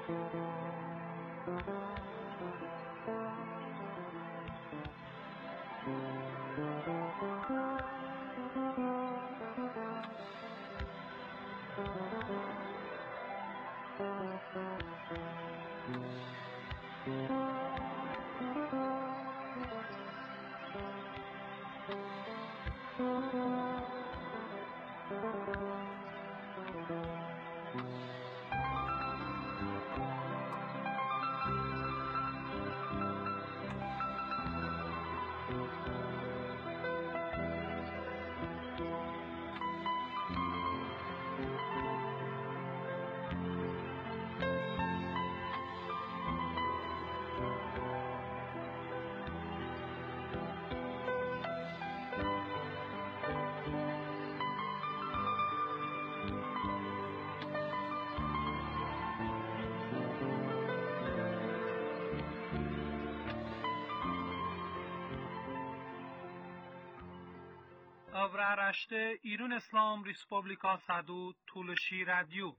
Avraaraşte İran İslam Respublika Sadu Tuluşi Radyo.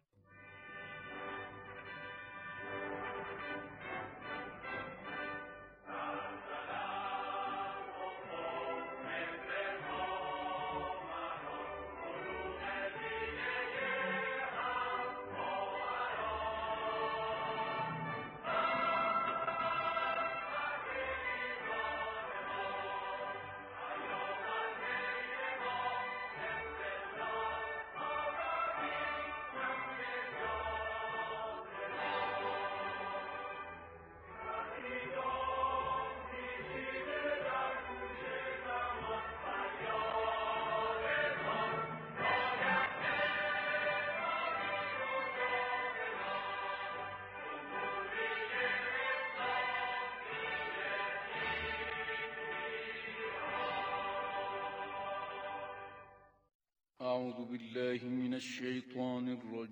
أعوذ بالله من الشيطان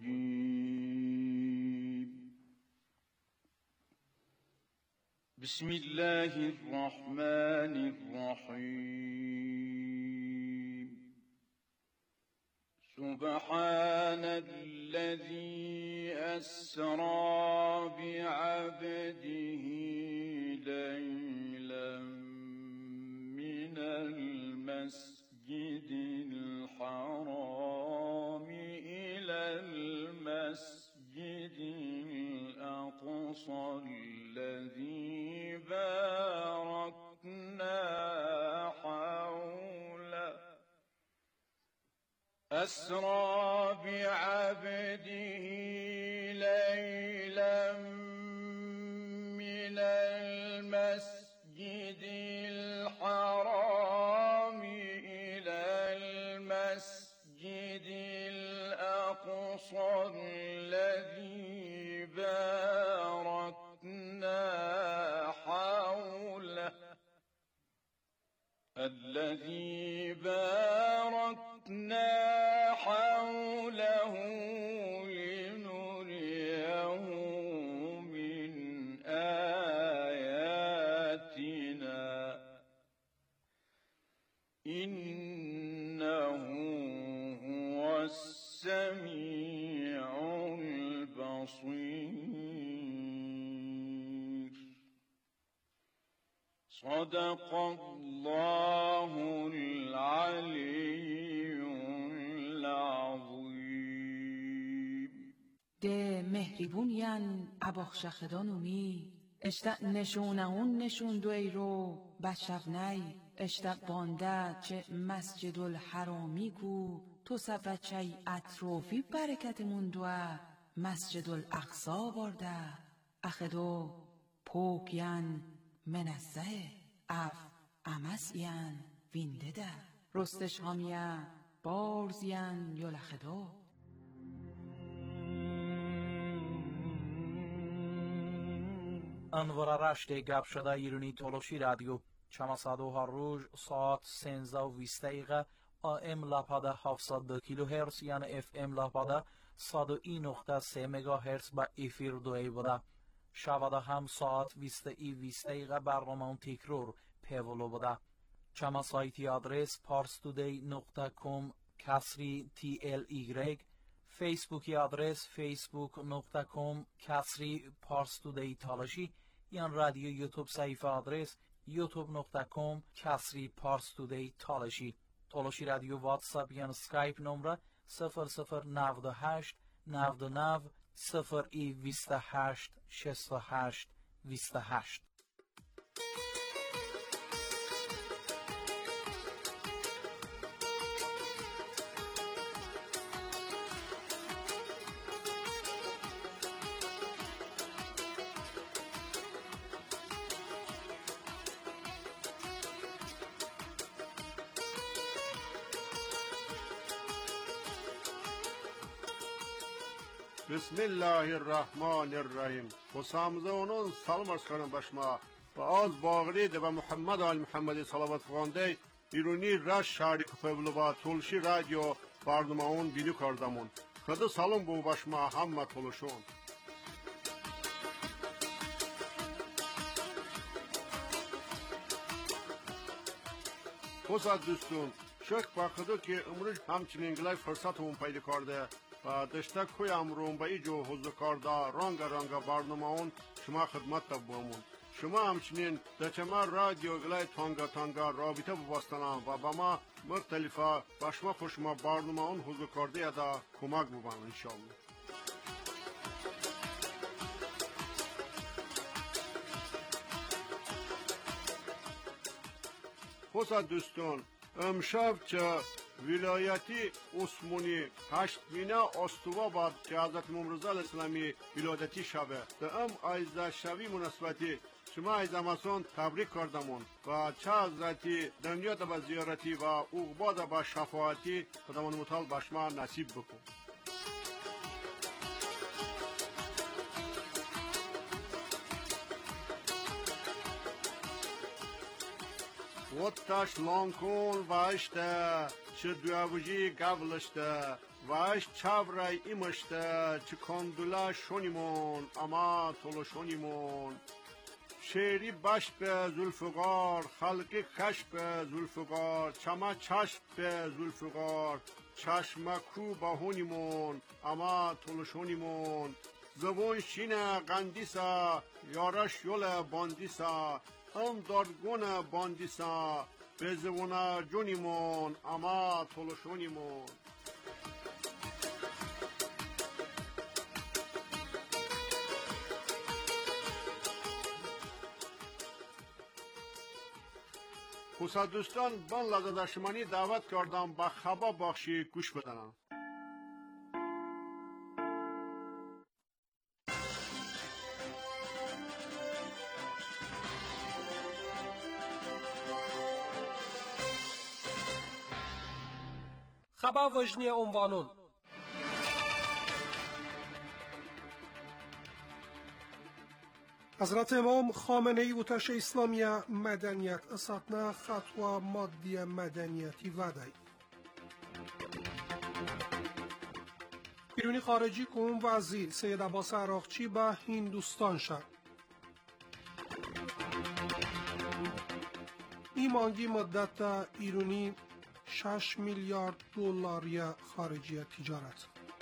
الرجيم. بسم الله الرحمن الرحيم. سبحان الذي أسرى بعبده ليلا من المسجد الحرام إلى المسجد الأقصى الذي باركنا حوله. أسرى بعبده ليلا من المسجد الحرام إلى المسجد الأقصى الذي باركنا حوله لنريه من آياتنا إنه هو السميع البصير. صدق الله العلی العظیم. ده مهریبونین اباخشخدانومی اشتق نشونهون نشون دوی رو بچفنی اشتق بانده چه مسجد الحرامی کو تو سبچه اطرافی برکتمون دوه مسجد الاقصا بارده اخدو پوکین منزه اف امسین وینده ده رستش هامیه بارزین یلخدو. انوار رشته گپ شده ایرانی تولوشی رادیو چماسادو هر روز ساعت 13:20 AM لپاده 702 کیلوهرتز یعنی FM لپاده 101.3 مگاهرتز با افیر دوی بوده. شواده هم ساعت 20:20 برنامه تکرار پیولو بوده. چما سایتی آدرس parstoday.com/TLY فیسبوکی آدرس facebook.com/parstoday تالاشی یا رادیو یوتیوب صفحه آدرس youtube.com/parstoday تالاشی. تالاشی رادیو واتساپ یا اسکایپ نمره 0098 99 28 68 28. Bismillahirrahmanirrahim. Xusamıza onun salam arskanın başma. Ve az bağırıydı ve Muhammed Ali Muhammed'i salavat fıgandey. İruni raş şarik fevluba tulşi radyo barnımaun bini kardamun. Kıdı salım bu başma hamma tuluşun. Xusad düstun. Şök bakıdı ki umruş hamçinin gılay fırsatımın paylı kardı. و دشته کوی امروم به ایجو حضور کرده رانگا برنامه‌اون شما خدمت بومون شما همچنین دچمه رادیو گلای تانگا رابطه ببستنم و با ما مختلفه و شما خوشما برنامه‌اون حضور کرده یا دا کمک ببن انشالله. خوصا دوستان امشب چه ولایتی عثمانی 8 بینه استوا باد که حضرت امام رضا اسلامی ولادتی شبه در ایزده شبی مناسبتی شما از اماسون تبریک کردمون و چه حضرتی دنیا با زیارتی و عقبا با شفاعتی خداوند متعال به شما نصیب بکن. واتش لانکون واشته چه دوابجی گولشته واش چابرای ایمشته چه کندولا شونیمون اما طولو شونیمون شیری باش به زلفقار خلقی خش به زلفقار چما چشم به زلفقار چشمکو باهونیمون اما طولو شونیمون زبون شینه قندیسا یارش یول باندیسا هم دارگون باندیسا به زبونه جونیمون اما طولشونیمون خوصا دوستان بان لازداشمانی دعوت کردم با خبا بخشی گوش بدنم. خبر وجنی عنوانون حضرت امام خامنه‌ای وتش اسلامیه مدنیت اساتنا خطوه مادی مدنیتی ودای بیرونی خارجی کن وزیر سید عباس عراقچی به هندوستان شد. ایمانگی مدت ایرانی 6 میلیارد دلاری خارجی تجارت.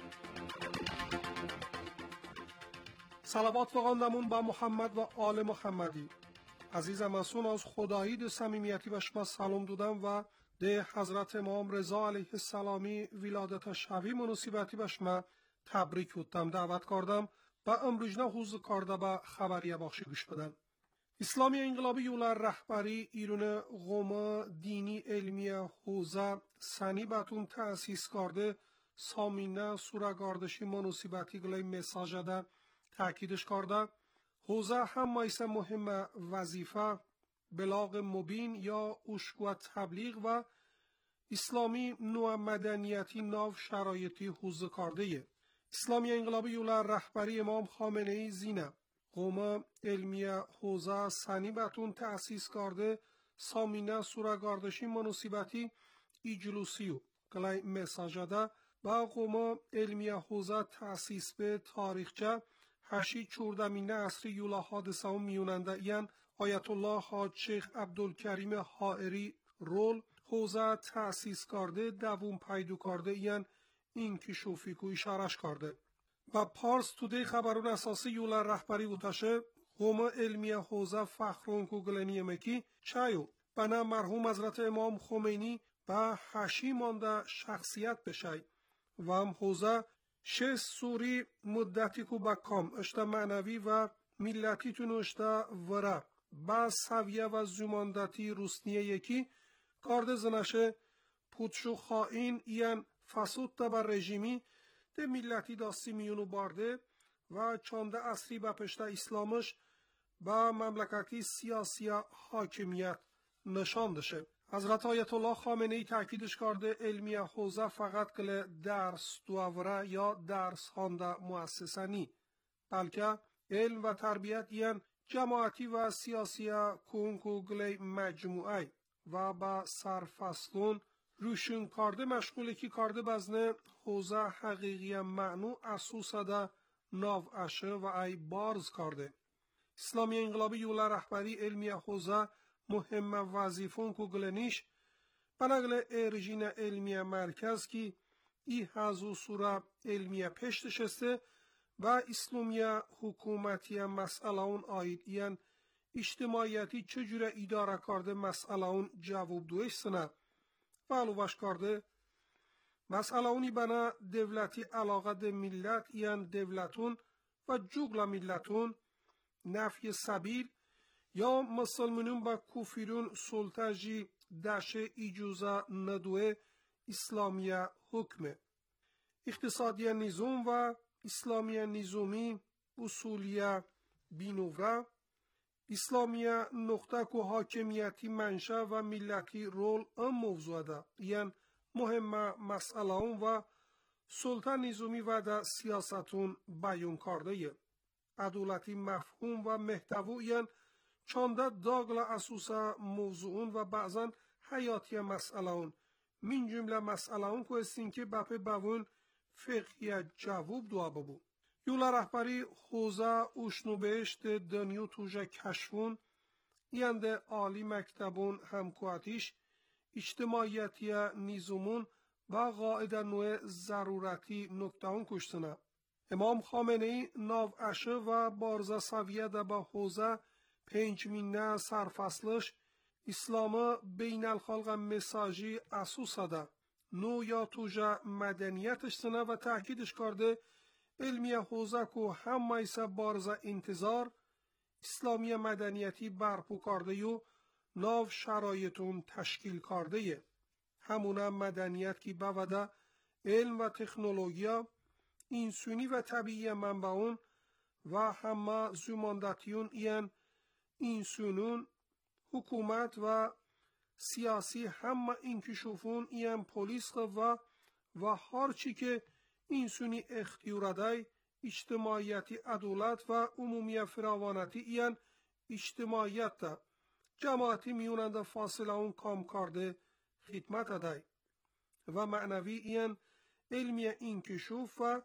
صلوات بخواندمون با محمد و آل محمدی. عزیزم مسون از خدایی ده صمیمیتی و شما سلام دادم و ده حضرت امام رضا علیه السلامی ولادت شوی مناسبتی به شما تبریک بودم دعوت کردم و امروز حضور کرده به خبریه بخشی گوش بدن. اسلامی انقلابی یولار رهبری ایران قوم دینی علمی حوزه سنی باتون تأسیس کرده سامینه سورگاردشی مناسبتی گلای مساج ده تأکیدش کرده حوزه هم مایسه مهم وظیفه بلاغ مبین یا اشکو تبلیغ و اسلامی نوع مدنیتی ناو شرایطی حوزه کرده اسلامی انقلابی یولار رهبری امام خامنه‌ای زینه قوم علمی حوزه سنی باتون تأسیس کرده سامینه سورگاردشی مناسبتی ایجلوسیو گلای مساجده با قوم علمی حوزه تأسیس به تاریخچه هشی چوردمینه اصری یولا حادثه و میوننده این آیت الله حاج شیخ عبدالکریم حائری رول حوزه تأسیس کرده دوم پیدو کرده این این کشوفی کو اشارش کرده و پارس توده خبرون اساسی یولا رهبری بوتاشه قوم علمی حوزه فخرون کو گلنی مکی چایو بنا مرحوم حضرت امام خمینی و حشی مانده شخصیت بشای و هم حوزه 6 سوری مدتی کو با کام اشتا معنوی و ملتی تون اشتا ورا با سویه و زماندتی روسنیه یکی کارد زنشه پودشو خائن یان فسود تبا رژیمی ده ملتی داستی میونو بارده و چانده اصلی با پشت اسلامش با مملکتی سیاسی حاکمیت نشان دشه. حضرت آیت الله خامنه ای تاکیدش کرده علمی حوزه فقط کل درس دووره یا درس خانده مؤسسانی بلکه علم و تربیت یان جماعتی و سیاسی کنکو گلی مجموعه و با سرفصلون روشن کرده مشغوله کی کرده بزنه حوزه حقیقی معنو اسوسه ده ناو اشه و ای بارز کرده. اسلامی انقلابی یولا رهبری علمی حوزه مهم وظیفون کو گلنیش بناگل ارژین علمی مرکز کی ای هزو سوره علمی پشت شسته و اسلامی حکومتی مسئله اون آید یان اجتماعیتی چجوره اداره کرده مسئله اون جواب دوش سنه و علوش کرده مسئله اونی بنا دولتی علاقه ده ملت یان دولتون و جوگل ملتون نفی سبیل یا مسلمانون با کفرون سلطجی دشه اجازه ندوه اسلامی حکمه اقتصادی نظام و اسلامی نظامی اصولی بینوره اسلامی نقطه که حاکمیتی منشه و ملتی رول موضوع ده یعنی مهم مسئله و سلطه نظامی و ده سیاستون بیان کرده عدالتی مفهوم و محتوا یعنی چانده داگل اساسا موضوعون و بعضا حیاتی مسئله من جمله مسئله که استین که بپه بوون فقهی جواب دوا ببو یولا رهبری حوزه اشنوبشت دنیو توجه کشفون یعنی عالی مکتبون همکواتیش اجتماعیتی نظامون و قاعده نوع ضرورتی نکتهون کشتنه امام خامنه ای ناو اشه و بارزه سویه ده با حوزه 5 مینه سرفصلش اسلام بین الخلق مساجی اسوسه ده نو یا توجه مدنیتش سنه و تاکیدش کرده علمی حوزه که هم ایسا بارزه انتظار اسلامی مدنیتی برپو کرده و ناو شرایطون تشکیل کرده همونه مدنیت که بوده علم و تکنولوژیا انسانی و طبیعی منبعون و همه زماندتیون این انسانون حکومت و سیاسی همه انکشافون این پولیس و هرچی که انسانی اختیاردای اجتماعیتی عدالت و عمومی فراوانتی این اجتماعیت ده جماعتی میونند فاصله اون کام کرده خدمت دای و معنوی این علمی انکشاف و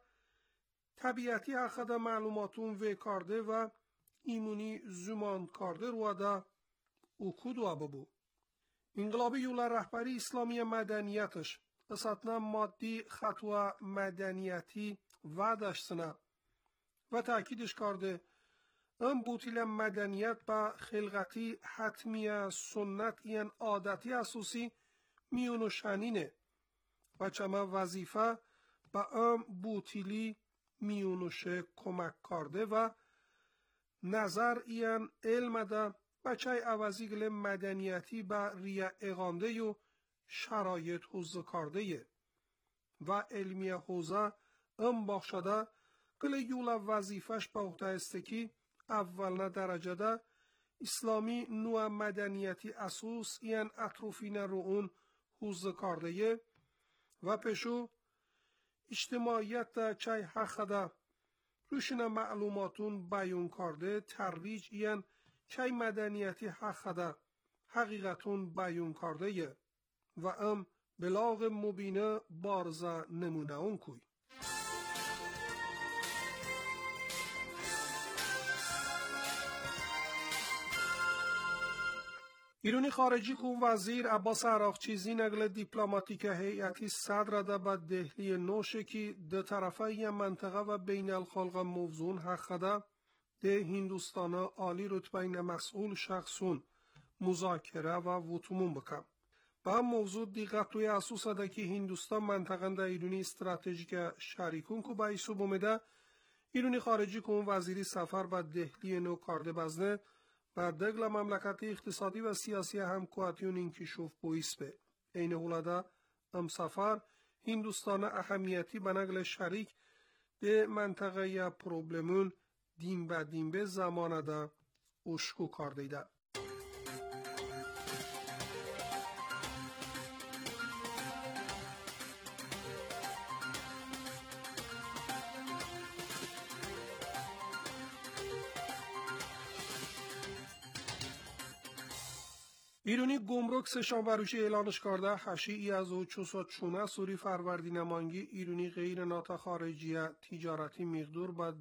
طبیعتی اخدا معلوماتون و کرده و ایمونی زمان کرده رو ده اوکود و ببو انقلابی یولا رهبری اسلامی مدنیتش اساتنا مادی خطوه مدنیتی وعدش سنه و تاکیدش کرده ام بوتیل مدنیت با خلقتی حتمی سنت این عادتی اساسی میونو شنینه و چما وظیفه با ام بوتیلی میونوشه کمک کرده و نظر این علم ده بچه عوضی گل مدنیتی با ریا اقانده و شرایط حوزه کرده و علمی حوزه ام باخشده گل یولا وظیفش با اخته استکی اولنا درجه ده اسلامی نوع مدنیتی اساس این اطروفین رو اون حوزه کرده و پشو اجتماعیت ده چای حق ده روشن معلوماتون بیان کرده ترویج این چای مدنیتی حق ده حقیقتون بیان کرده و ام بلاغ مبینه بارزه نمونه اون کوی ایرانی خارجی کو وزیر عباس عراقچی نقل دیپلماتیک هیئتی صدر ده به دهلی نوشکی ده طرفه ی منطقه و بین الخلق موضوع حقده ده هندوستان عالی رتبه مسئول شخصون مذاکره و وطمون بکن. به هم موضوع دیقت روی اساس ده که هندوستان منطقه ده ایرانی استراتژیک شریکون کو بایسو بومده ایرانی خارجی کو وزیری سفر به دهلی نو کارده بزنه و دگل مملکت اقتصادی و سیاسی همکواتیون انکشاف بویس به. این حولده ام سفر هندوستان اهمیتی به نقل شریک ده منطقه یا پروبلمون دین به زمان ده اشکو کارده ده. ایرانی گمرک سشان وروشی اعلانش کرده هشی از او چوسا چونه سوری فروردین مانگی ایرانی غیر ناتا خارجی تجارتی مقدور با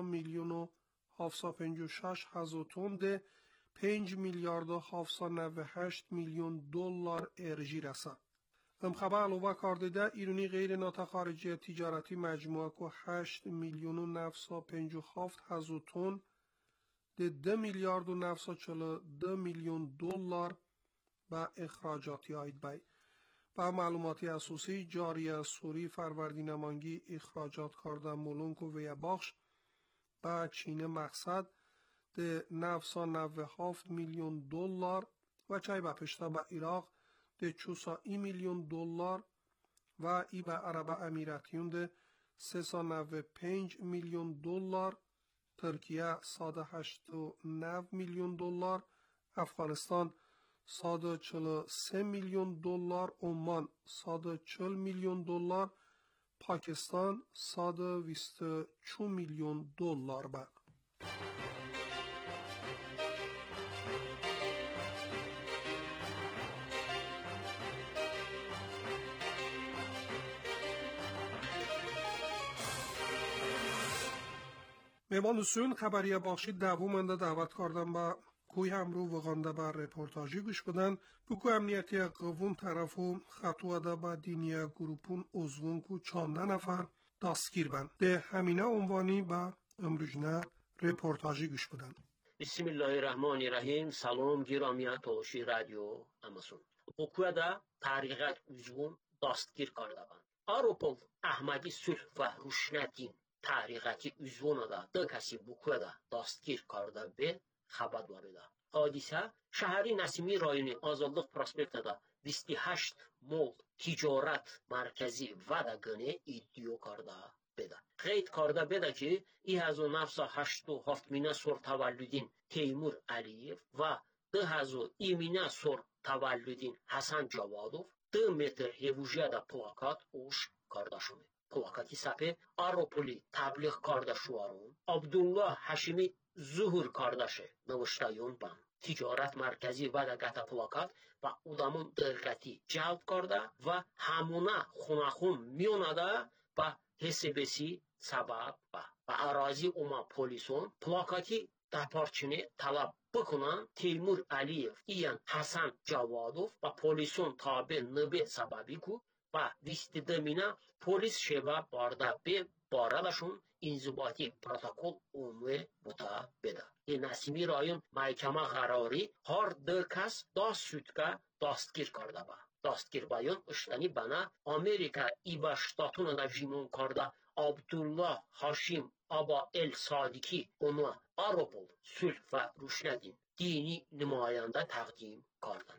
2,756,000 تن ده 5,798,000,000 دلار ارجی رسد. ام خبر علاوه کرده ده ایرانی غیر ناتا خارجی تجارتی مجموعه که 8,957,000 تن ده 2,942,000,000 دلار و اخراجاتی آید بای. با معلوماتی اساسی جاری سوری فروردین مانگی اخراجات کردن مولونک و ویا بخش با چین مقصد ده 997,000,000 دلار و چای با پشتا با عراق ده 400,000,000 دلار و ای با عرب امیراتیون ده 395,000,000 دلار ترکیه 189,000,000 دلار افغانستان 143,000,000 دلار عمان 140,000,000 دلار پاکستان 124,000,000 دلار با. میوان دوستون خبری بخشی دومنده دعوت کردم با کوی همرو وغانده بر رپورتاجی گوش بدن بکو امنیتی قوون طرفو خطوه با دینی گروپون ازوون کو 14 نفر دستگیر بند ده همینه عنوانی با امروجنه رپورتاجی گوش بدن. بسم الله الرحمن الرحیم. سلام گرامی توشی رادیو اماسون. بکو دا تحقیقات ازوون دستگیر کرده بند. آروپول احمدی صلح و روشندین تحقیقاتی ازوون دا دو کسی بکو دا دستگیر کرده به خبر داریده. حادثه شهری نسیمی رایونی آزادلıq پروسپکتدا 28 مول تجارت مرکزی و دا گنه ایدیو کرده بده. قید کرده بده که 1987 مینه سور تولدین تیمور علیف و 2000 مینه سور تولدین حسن جوادوف 2 متر هیوژه دا پلاکات اوش کرده شده. پلاکاتی سپه آروپولی تبلیغ کرده شوارون عبدالله حشیمی ظهور کردشه نوشتایون بان تجارت مرکزی و دگت پلاکات و ادامون دقتی جلب کرده و همونه خونخون میونده و حسابسی سبب و اراضی اوما پولیسون پلاکاتی دپارچینه طلب بکنن تیمور علیف ایان حسن جوادوف و پولیسون تابع نبه سببی کو و ویستیدمینا پولیس شبه بارده به باردشون انضباطی پروتکل عمومی بوده بده. نسیمی رایون محکمه قراری هر دو کس دا سوتکه دستگیر کرده با. دستگیر بایون اشتنی بنا امریکا ایبا شتاتون دا جیمون کرده عبدالله حاشیم آبا ال صادقی اونو آروپول صلح و روشندین دینی نماینده تقدیم کردن.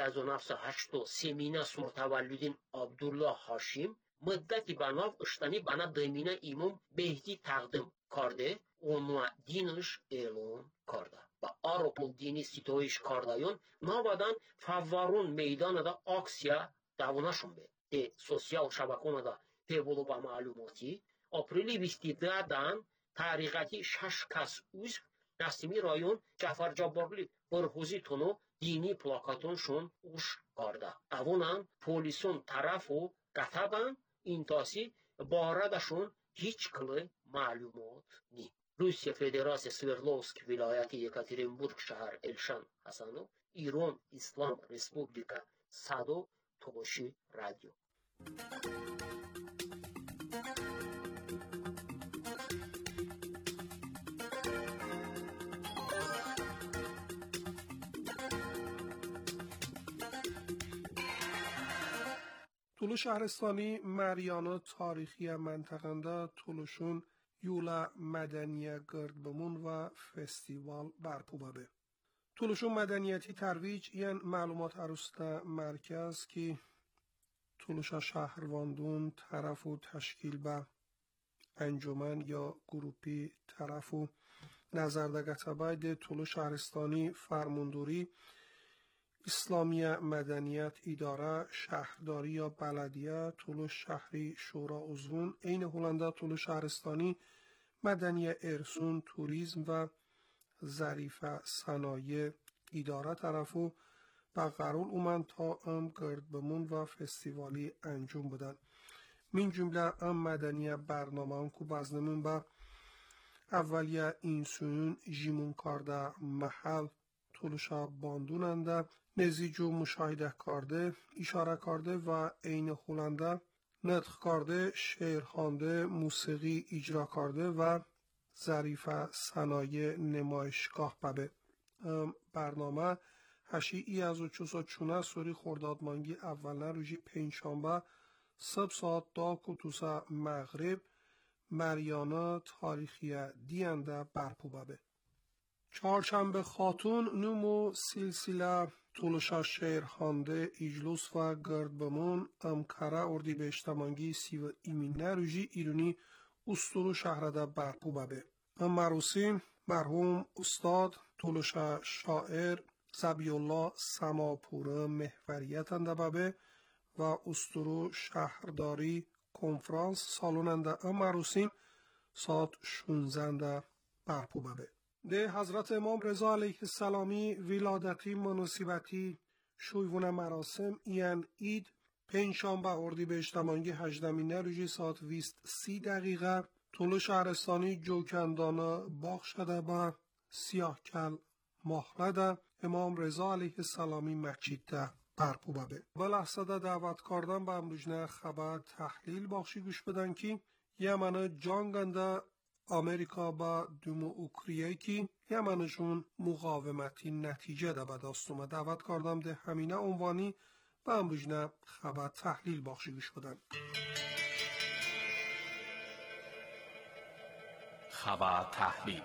1983 مینه سور تولدین عبدالله حاشیم مدتی بناو اشتنی بنا دمینه ایمون بهدی تقدیم کرده اونو دینش اعلان کرده و آروپول دینی ستایش کردهیون نابادن فورون میدان دا اکسیا دوونشون به ده سوسیال شبکونه دا پیبولو با معلوماتی اپریلی 22 دان تحقیقاتی 6 کس عضو نسیمی رایون جعفر جبارلی برخوزی تونو دینی پلاکاتون شون اوش کرده اوونان پولیسون طرفو قطبان این تاسی باردشون هیچ کلی معلومات نی روسیه فدراسیه سوردلوفسک ولایت یکاترینبورگ شهر الشان حسانو ایران اسلام республика صدو تولوشی رادیو. طولو شهرستانی مریانا تاریخی منطقنده طولوشون یولا مدنیه گرد بمون و فستیوال برپو ببه. طولوشون مدنیتی ترویج این معلومات عروسته مرکز که طولوشا شهرواندون طرف و تشکیل به انجمن یا گروپی طرف و نظردگت باید طولو شهرستانی فرماندوری اسلامی مدنیت اداره شهرداری یا بلدیه طولو شهری شورا عضوون این هلنده طولو شهرستانی مدنی ارسون توریسم و ظریف صنایع اداره طرفو و قرول اومن تا گرد بمون و فستیوالی انجام بدن. من جمله مدنی برنامه که بزنمون به اولیه اینسون جیمون کارده محل طولوشا باندوننده نزیجو مشاهده کرده اشاره کرده و این هلنده نطق کرده شعر خوانده موسیقی اجرا کرده و ظریف صنایع نمایشگاه ببه. برنامه هشی از چوسا چونه سوری خرداد مانگی اوله روژی پنجشنبه صبح ساعت دا کتوسا مغرب مریانا تاریخی دینده برپو ببه. چهارشنبه خاتون نمو سلسله طولوشا شعر خوانده اجلوس و گرد بمون امکره اردیبهشت مانگی سی و ایمینه روژی ایرونی استورو شهرده برپو ببه. مراسم مرحوم استاد طولوشا شاعر زبیالله سماپور محوریت انده ببه و استورو شهرداری کنفرانس سالوننده مراسم ساعت 16 برپو ببه. ده حضرت امام رضا علیه السلامی ولادتی مناسبتی شویون مراسم این اید پنجشنبه اردیبهشت مانگی 18 روژی ساعت 20:30 طولو شهرستانی جوکندانه باغ شده به سیاه کل محرده امام رضا علیه السلامی مسجد ده برپو ببه. به لحظه دعوت کردن به امروجنه خبر تحلیل باخشی گوش بدن که یمن جانگنده آمریکا با دومو اوکریه که یمنشون مقاومتی نتیجه ده به دست اومد. دعوت کردم ده همینه عنوانی و امروجنه خبر تحلیل باخشی گوش بدن. خبر تحلیل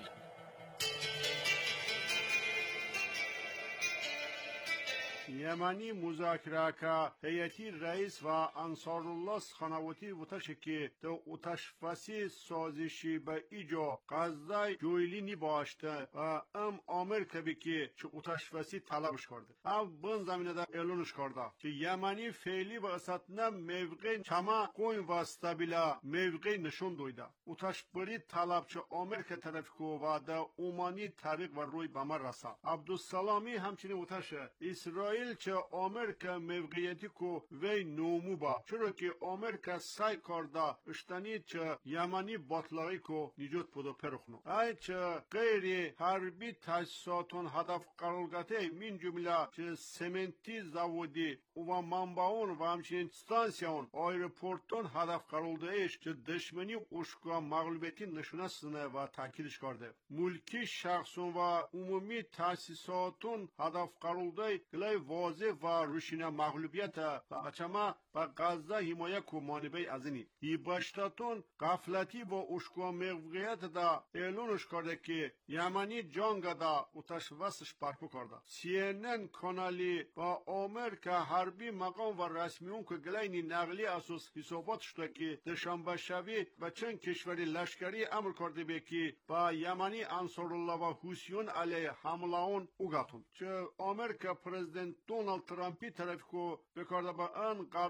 یمنی مذاکره که هیئتی رئیس و انصارالله سخنوتی وتشه که تو اتشفسی سازشی به ایجا قصده جویلی نباشته و آمریکا بکی چه اتشفسی طلبش کرده. بن زمینه ده اعلانش کرده که یمنی فعلی به اساتنه موقع چما کوین و استابیلا موقع نشون دویده. اتشبری طلب چه آمریکا طرف که و ده اومانی طریق و روی بمر رسا. عبدالسلامی همچنین وتشه اسرائیل چه آمریکا موقعیتی کو وی نومو با چرا که آمریکا سعی کرده اشتنی چه یمنی باطلاقی کو نجات پدو پرخنو ای چه غیر حربی تاسیساتون هدف قرارگاته من جمله چه سمنتی زاودی و منبعون و همچنین ستانسیون آیرپورتون هدف قرارده ایش چه دشمنی اشکا مغلوبیتی نشونه سنه و تاکیدش کرده ملکی شخصون و عمومی تاسیساتون هدف قرارده گلای واضح و روشینه مغلوبیت اچما با غزه حمایه کو مانبه ازینی ای باشتاتون غفلتی با اشکا موقعیت دا اعلانش کرده که یمنی جنگ دا اتشوسش برپا کرده CNN کانالی با آمریکا حربی مقام و رسمیون که گلینی نقلی اساس حسابات شده که دوشنبه شبی و چند کشوری لشکری امر کرده به که با یمنی انصارالله و حوثیون علیه حمله اون اوگاتون چه آمریکا پرزیدنت دونالد ترامپی طرف کو بکارده با ان قرول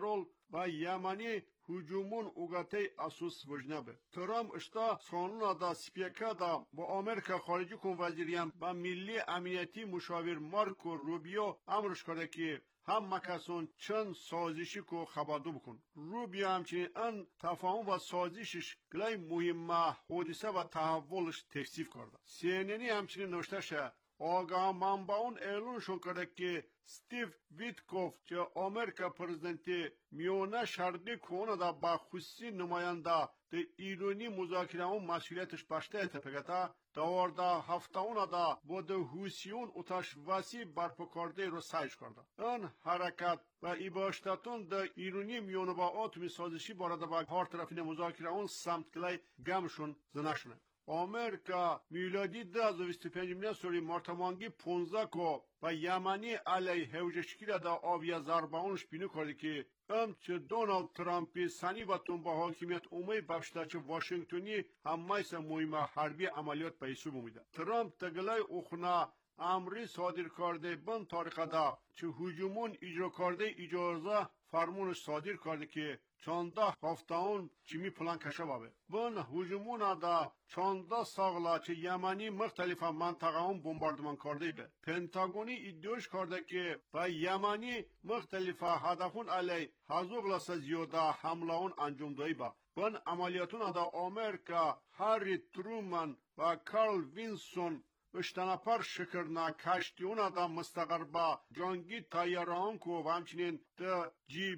و یمنی هجومون اوگاتی اسوس وجنبه ترام اشتا سانونا دا سپیکا دا با آمریکا خارجی کن وزیریم و ملی امنیتی مشاور مارکو روبیو امرش کرده که هم مکسون چند سازشی کو خبردو بکن روبیو همچنین ان تفاهم و سازشش گلای مهمه حادثه و تحولش توصیف کرده CNN همچنین نوشته شه آگاه منبعون اعلانشون کرده که ستیو ویتکوف که آمریکا پرزیدنتی میونه شرقی کنه دا با خصوصی نماینده ده ایرانی مذاکرهون مسئولیتش باشته اتفاقتا دوارده هفتهونه دا با ده حوثیون اتش وسیع برپا کرده رو سعیش کرده این حرکت و ایباشتاتون ده ایرانی میونه با آتومی سازشی بارده با هر طرفین مذاکرهون سمت کلای گمشون زنشونه آمریکا میلادی 2025 سوری مارتمانگی 15 کو و یمنی علی هوجشکیل دا آویا زربانش بینو کرده که چه دونالد ترامپی سنی و تون با حاکمیت اومی بفشته چه واشنگتونی همایس مهمه حربی عملیات به حساب اومیده ترامپ تگلای اخنا امری صادر کرده بن طریقه دا چه هجومون اجرا کرده اجازه فرمونش صادر کرده که 14 هفتهون چیمی پلان کشه بابه بن هجومون دا 14 ساغلا چه یمنی مختلف منطقه هم بمباردمان کرده به پنتاگونی ادعاش کرده که با یمنی مختلف هدفون علی هزوغلا زیاده حمله انجام دهی با بن عملیاتون دا آمریکا هری ترومن و کارل وینسون اشتنپر شکرنا کشتیون دا مستقربا جانگی تایران کو و همچنین ده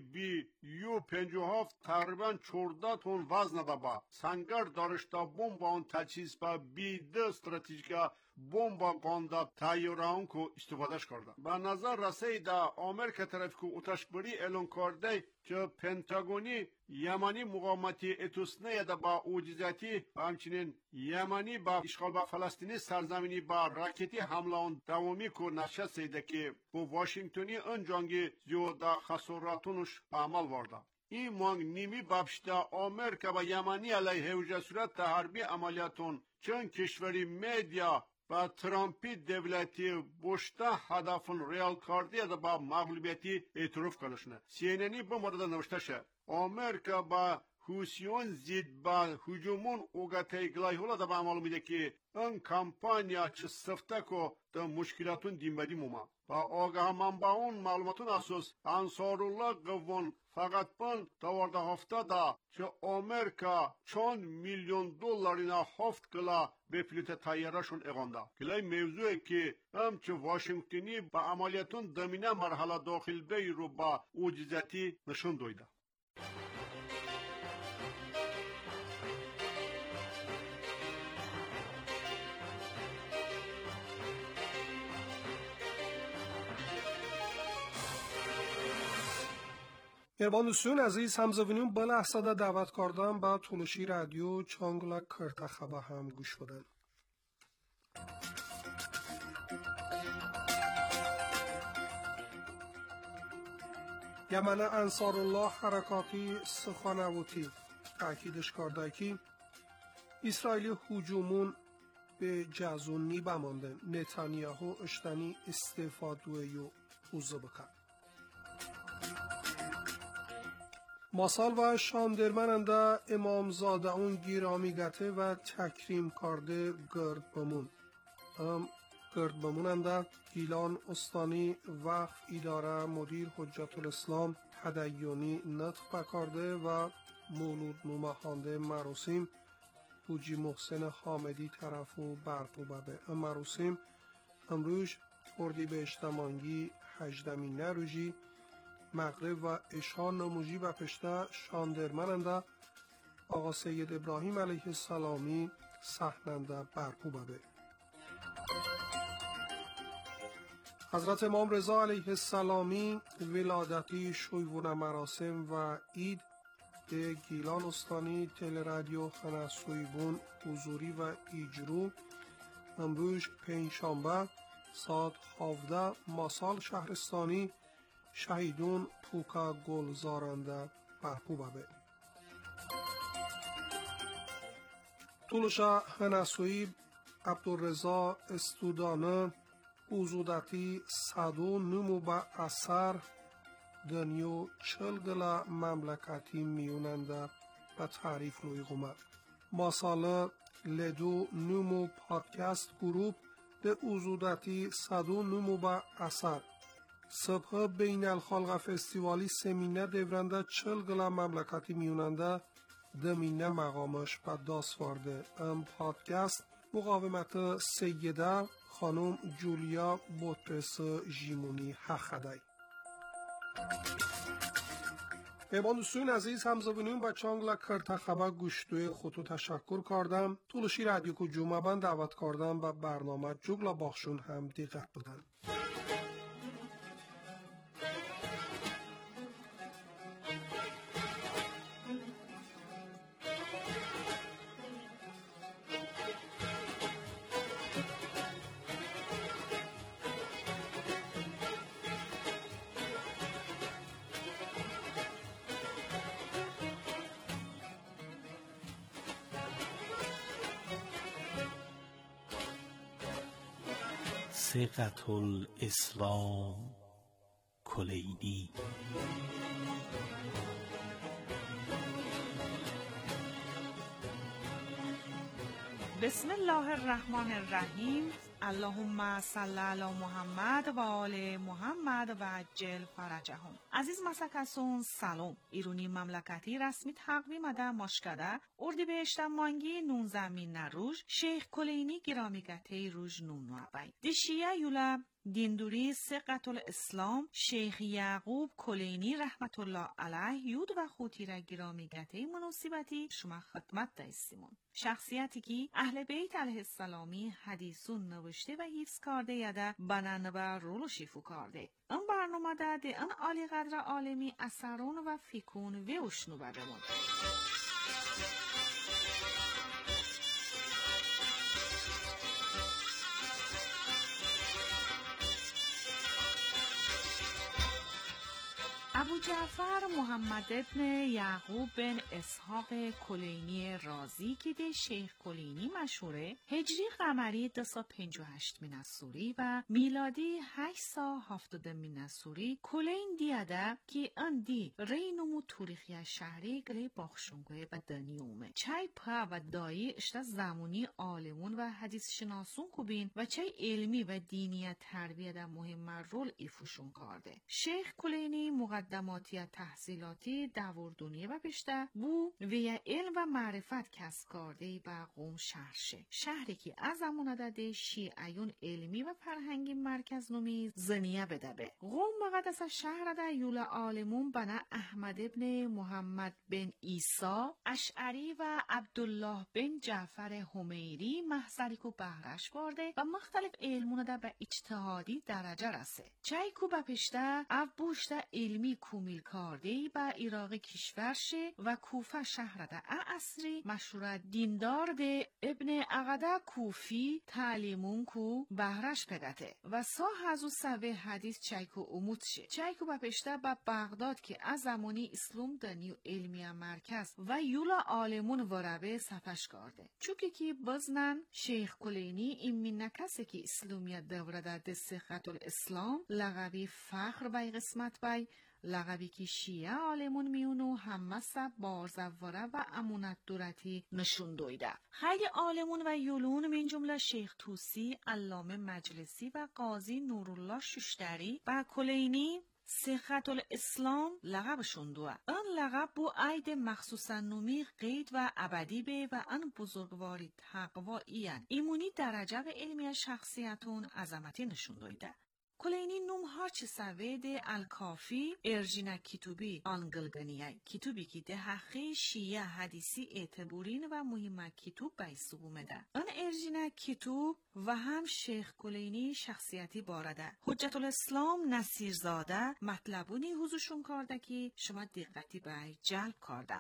GBU 57 تقریبا 14 تن وزن دا با سنگر دارشتا بمبا اون تجهیز با بیده استراتیجیکا بمبا قاندا تایران کو استفادهش کرده به نظر رسید دا آمریکا طرف کو اتشبری اعلان کرده که پنتاگونی یمنی مقاومتی اتوسنه دا با اوجزاتی و همچنین یمنی با اشغال با فلسطینی سرزمینی با راکتی حمله دوامی کو نشسته که با واشنگتنی ان جنگی زیاده خساراتونش به عمل ورده این مانگ نیمی بابشته آمریکا و یمنی علیه هوجه صورت حربی عملیاتون چون کشوری مدیا و ترامپی دولتی بوشته هدفون ریال کردی دا با مغلوبیتی اعتراف کردشنه CNN به مورد نوشته شه آمریکا با حوثیون زید با هجومون اوگته گلایهولا دا با عمل میده که این کمپانیا چه سفته که دا مشکلاتون دیمبدی موما با آگاه منبعون معلوماتون اساس انصارالله قوان فقط بند دوارده هفته دا چه آمریکا $4 میلیون اینا هفت کلا به پلیت تایرشون اقانده کلای موضوعی که هم چه واشنگتنی با عملیاتون دمینه مرحله داخل بی رو با اوجزتی نشون دویده مهربان دوستان عزیز همزبانیون به لحظه دعوت کردم به تولشی رادیو چانگلا کرتا خبر هم گوش بدن. یمن انصارالله حرکاتی سخانوتی تاکیدش کرده که اسرائیل هجومون به جزونی بمانده نتانیاهو اشتنی استفادویو حوزه بکن. ماسال و شاندرمننده امامزاده اون گیرامیگته و تکریم کرده گرد بمون گرد بموننده گیلان استانی وقف اداره مدیر حجت الاسلام تدیونی نطق کرده و مولود نماهنده مراسم حاجی محسن حامدی طرفو برپو به مراسم امروز اردیبهشت مانگی 18 روزی مغرب و عشا نموزی و پشته شاندرمننده آقا سید ابراهیم علیه السلامی صحننده برپو بده حضرت امام رضا علیه السلامی ولادتی شویون مراسم و عید به گیلان استانی تل رادیو خانه سویبون حضوری و ایجرو امروز پنجشنبه ساعت 17 ماسال شهرستانی شهیدون پوکا گلزارنده برپو بده طولشا هنسوی عبدالرضا استودانه اوزودتی صدو نمو با اثر دنیو چلگلا مملکتی میوننده و تعریف روی قومه. ماساله لدو نمو پادکست گروپ ده اوزودتی صدو نمو با اثر. صبح بین الخالق فستیوالی سمینه دیورنده چلگلا مملکتی میوننده دمینه مقامش و داسوارده. ام پادکست مقاومت سیده خانم جولیا بوترس جیمونی حخدای. ایوان دوستان عزیز همزبونیم با چانگلا کرتخبه گوشتوی خودتو تشکر کردم. طولشی رادیو کو جمعه بند دعوت کردم و برنامه جگلا باخشون هم دقت بدن. ثقة الاسلام کلینی. بسم الله الرحمن الرحیم. اللهم صل علی محمد و آل محمد و عجل فرجهم. عزیز مسکسون سلام. ایرونی مملکتی رسمی تقویم ده ماشکده اردیبهشت مانگی نون زمین نروژ شیخ کلینی گرامیگته روژ نون نوابای دیشیه یولا دیندوری ثقة الاسلام شیخ یعقوب کلینی رحمت الله علیه یود و خوتی را گرامیگته مناسبتی شما خدمت دایستیمون. شخصیتی که اهل بیت علیه السلامی حدیثون نوشته و حفظ کرده یده بنان و رولو شیفو کرده. این برنامه ده این عالی قدر عالمی اثرون و فکون و اشنو ببمون. ابو جعفر محمد ابن یعقوب بن اسحاق کلینی رازی که ده شیخ کلینی مشهوره هجری قمری 258 من السوری و میلادی 870 من السوری کلین دیاده که اندی رینمو تاریخی شهری گلی باخشونگوه و دنیومه چای پا و دایی اشتا زمانی عالمون و حدیث شناسون کوبین و چای علمی و دینی تربیه ده مهم رول ایفوشون کرده. شیخ کلینی مقدماتی تحصیلاتی دوردونیه و پشته بو ویا علم و معرفت کسب کرده با قوم شهرشه. شهری که از زمان داده شیعیون علمی و فرهنگی مرکز نومی زنیه بده به. قوم مقدس شهر ده یولا عالمون بنا احمد ابن محمد بن عیسی اشعری و عبدالله بن جعفر حمیری محضری کو بهرش وارده و مختلف علمون ده به اجتهادی درجه رسه. چای کو با پشته او بوشته علمی کومیل کارده با عراق کشورشه و کوفه شهر ده اصری مشهور دیندار ده ابن عقده کوفی تعلیمون کو بهرش پدته و ساه ازو سوه حدیث چایکو امود شه. چایکو با پشته با بغداد که از زمانی اسلام دنیو علمی مرکز و یولا عالمون ورابه سفش کرده. چوکی که بزنن شیخ کلینی این نکسه که اسلامیت دوره ده ثقة الاسلام لقبی فخر بای قسمت بای لقبی که شیعه عالمون میونو همه سب بارزواره و امونت دورتی نشون دویده. خیلی عالمون و یولون من جمله شیخ توسی، علامه مجلسی و قاضی نورالله ششتری و کلینی ثقة الاسلام لقبشون دوه. ان لقب بو عید مخصوصا نومی قید و ابدی به و ان بزرگواری تقوا این ایمونی درجه و علمی شخصیتون عظمتی نشون دویده. کلینی نوم هارچ سوید الکافی ارجینا کتوبی آنگلگنیه کتوبی که ده حقی شیعه حدیثی اعتبورین و مهم کتوب بایستو بومده. آن ارجینا کتوب و هم شیخ کلینی شخصیتی بارده. حجت الاسلام نصیرزاده مطلبونی حضورشون کرده که شما دقتی بای جلب کرده.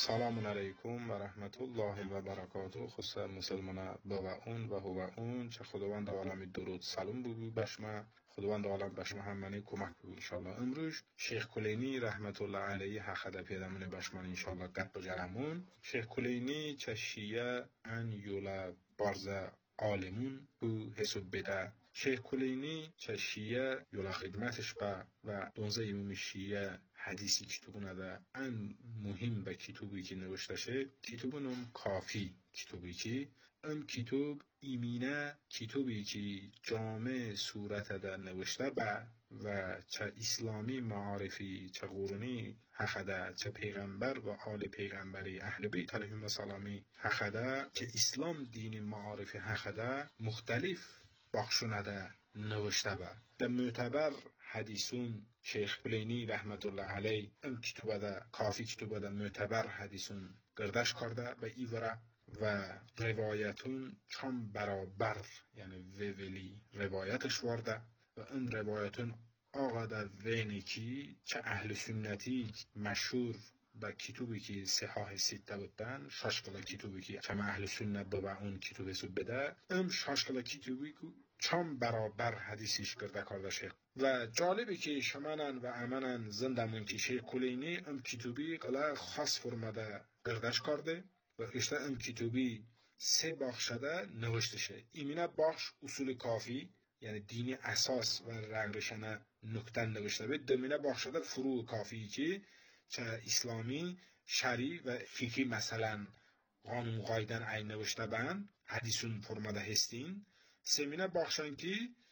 سلام علیکم و رحمت الله و برکاته. خصوصا مسلمان با اون و هو اون چه خداوند عالم درود سلام بگو بشما خداوند عالم بشما همانی کمک بگو انشالله. امروز شیخ کلینی رحمت الله علیه حقیقت پیدامون بشمان انشالله قد بجرمون. شیخ کلینی چه شیعه ان یولا بارزه عالمون بو حساب بده. شیخ کلینی چه شیعه یولا خدمتش با و دونزه امام شیعه حدیثی کتابونه ده ان مهم به کتابی که نوشته شه کتابونم کافی کتابی که کتاب ایمینه کتابی که جامع صورت ده نوشته با و چه اسلامی معارفی چه قرونی حقده چه پیغمبر و آل پیغمبری اهل بیت علیهم السلامی حقده که اسلام دین معارفی حقده مختلف بخشونه ده نوشته با در معتبر حدیثون شیخ کلینی رحمت الله علیه کتاب ده کافی کتاب ده معتبر حدیثون گردش کرده و ایوره و روایتون چون برابر یعنی ویلی روایتش ورده و این روایتون آقا در وینی که چه اهل سنتی مشهور با کتابی که صحاح سیده بودن شاشقل کتابی که چه اهل سنت با اون کتابی سو بده شاشقل کتابی که چون برابر حدیثیش کرده شیخ و جالبی که شمانن و امنن زندمون که شیخ کلینی کتابی قلع خاص فرمده گردش کرده و اشتا کتابی 3 بخشده نوشته شه. ایمینه بخش اصول کافی یعنی دینی اساس و رنگشنه نکتن نوشته بید. دومینه بخشده فروع کافی که چه اسلامی شرعی و فقهی مثلا قانون قایدن عین نوشته بند حدیثون فرمده هستین. سمینه بخشن که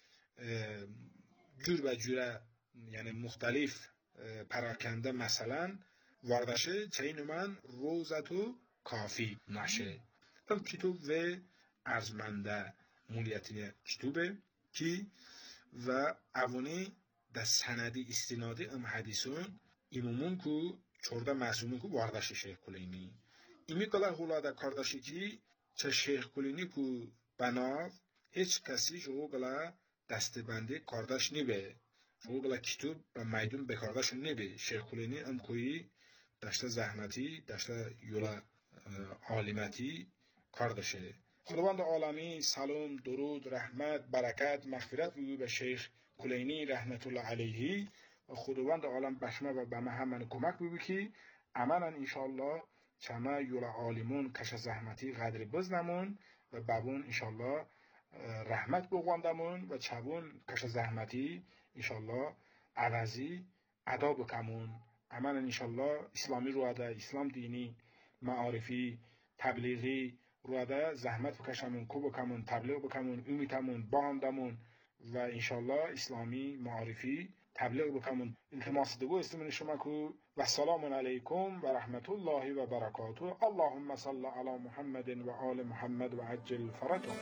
جور به جوره یعنی مختلف پراکنده مثلا واردشه چه اینو من روزتو کافی نشه. کتاب و ارزمنده مولیتی کتابه که و اوانی در سندی استنادی حدیثون ایمومون که چورده معصومون که واردش شیخ کلینی ایمی کلا غلاده کردشی که چه شیخ کلینی که بناو هیچ کسی شو گلا دستبندی کردش نیبه شو گلا کتاب و میدون بکردش نیبه. شیخ کلینی کوی داشته زحمتی داشته یولا عالمتی کردشه. خداوند عالمی سلام درود رحمت برکت مغفرت بگو به شیخ کلینی رحمت الله علیه و خداوند عالم بشما و به همه کمک بگو که عملا انشالله چما یولا عالمون کش زحمتی قدر بزنمون و بابون انشالله رحمت بگواندمون و چبون کش زحمتی انشالله عوضی ادا بکمون. عملا انشالله اسلامی رواده اسلام دینی معارفی تبلیغی رواده زحمت بکشمون کو بکمون تبلیغ بکمون امیتمون باندمون و انشالله اسلامی معارفی تبلیغ بکمون. التماس دو استمون شما کو و سلام علیکم و رحمت الله و برکاته. اللهم صل علی محمد و آل محمد و عجل فرجهم.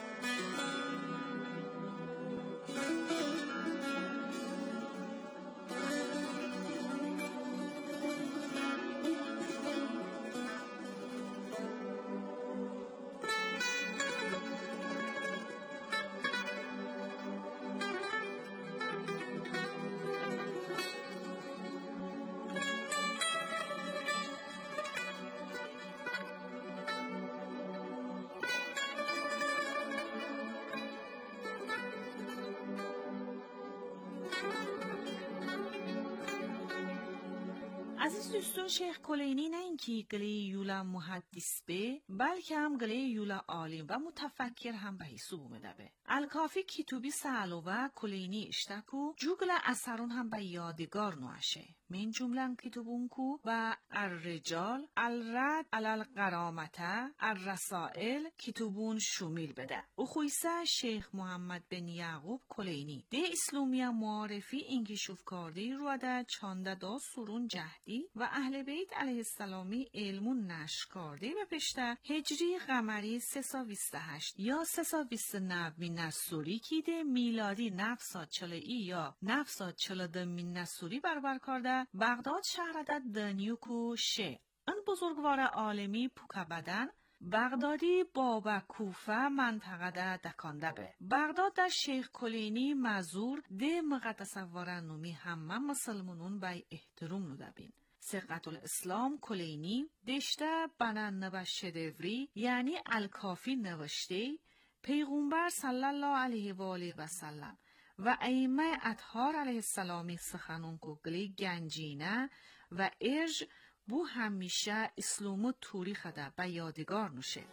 عزیز دوستان شیخ کلینی نه اینکه گلی یولا محدث به بلکه هم گلی یولا عالم و متفکر هم به حساب اومده به. الکافی کتابی سالوه کلینی اشتکو جوگل اثرون هم به یادگار نوشه. من جمله کتابون کو و الرجال الرد القرامته الرسائل کتابون شمیل بده. او خویسه شیخ محمد بن یعقوب کلینی ده اسلامی معارفی انکشاف کرده رو ده چانده دا سرون جهدی و اهل بیت علیه السلامی علمون نشر کرده به پشته هجری قمری 328 یا 329 من نسوری که ده میلادی 940 یا 942 من نسوری برابر کرده بغداد شهر ده دنیوکو شه. این بزرگوار عالمی پوکا بدن بغدادی بابا کوفه منطقه ده دکانده به. بغداد در شیخ کلینی مزور ده مقدس وارنومی همه مسلمانون به احترام نوده بین. ثقت الاسلام کلینی دشته بنن نوشته دوری یعنی الکافی نوشته پیغمبر صلی الله علیه و آله و سلم و ائمه اطهار علیه السلامی سخنون کوگلی گنجینه و ارج بو همیشه اسلامو تاریخ ده به یادگار نوشه.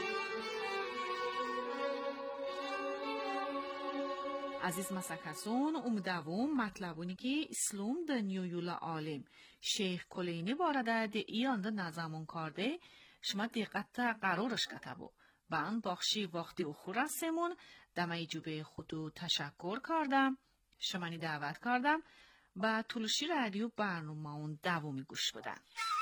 عزیز مسکسون دوم مطلبونی که اسلام ده نیویول عالم شیخ کلینی وارده ده ایان ده نظمون کرده شما دقت قرارش کتبو با ان باخشی وقتی اخور هستمون دمه جوبه خودو تشکر کردم شمانی دعوت کردم با طولشی رادیو برنامه اون دومی گوش بدن.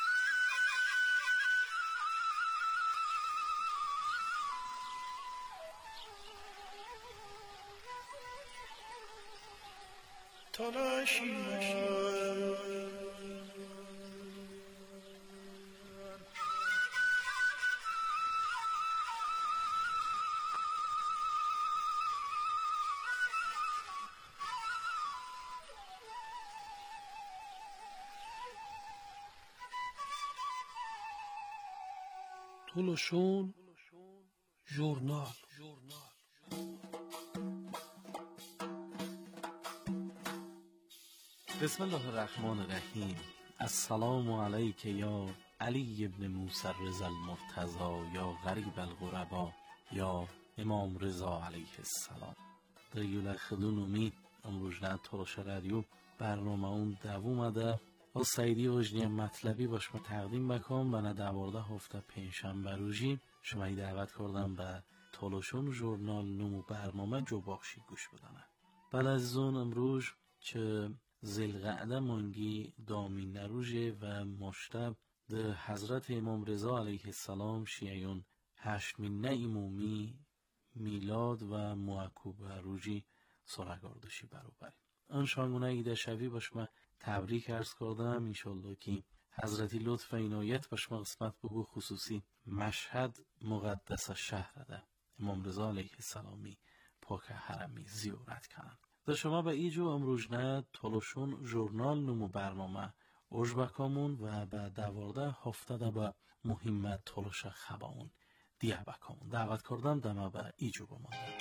طولشون ژورنال. بسم الله الرحمن الرحیم. السلام علیک یا علی ابن موسی رضا المرتضی یا غریب الغربا یا امام رضا علیه السلام. در یول خدون امید امروز طولش رادیو برنامه اون دوومده و سعیدی وجنی مطلبی باش ما تقدیم بکنم و 12 هفته پنجشنبه روزی شما دعوت کردم به طولشون ژورنال نمو برنامه جو باخشی گوش بدنه. بعد از اون امروز که ذوالقعده مانگی دامین نروژه و مشتب ده حضرت امام رضا علیه السلام شیعیون هشتمینه ایمومی میلاد و معکوب روژی سرگاردشی برابری آن شانگونه ایده شوی باش ما تبریک عرض کردم. انشالله که حضرتی لطف و عنایت باش ما قسمت بگو خصوصی مشهد مقدس شهر ده امام رضا علیه السلامی پاک حرمی زیارت کنن. در شما به ایجو امروزنه طولشون ژورنال نمو برنامه اوش بکامون و به 12 هفته ده به مهمت طولش خباون دیه بکامون دعوت کردم دمه به ایجو بمانده.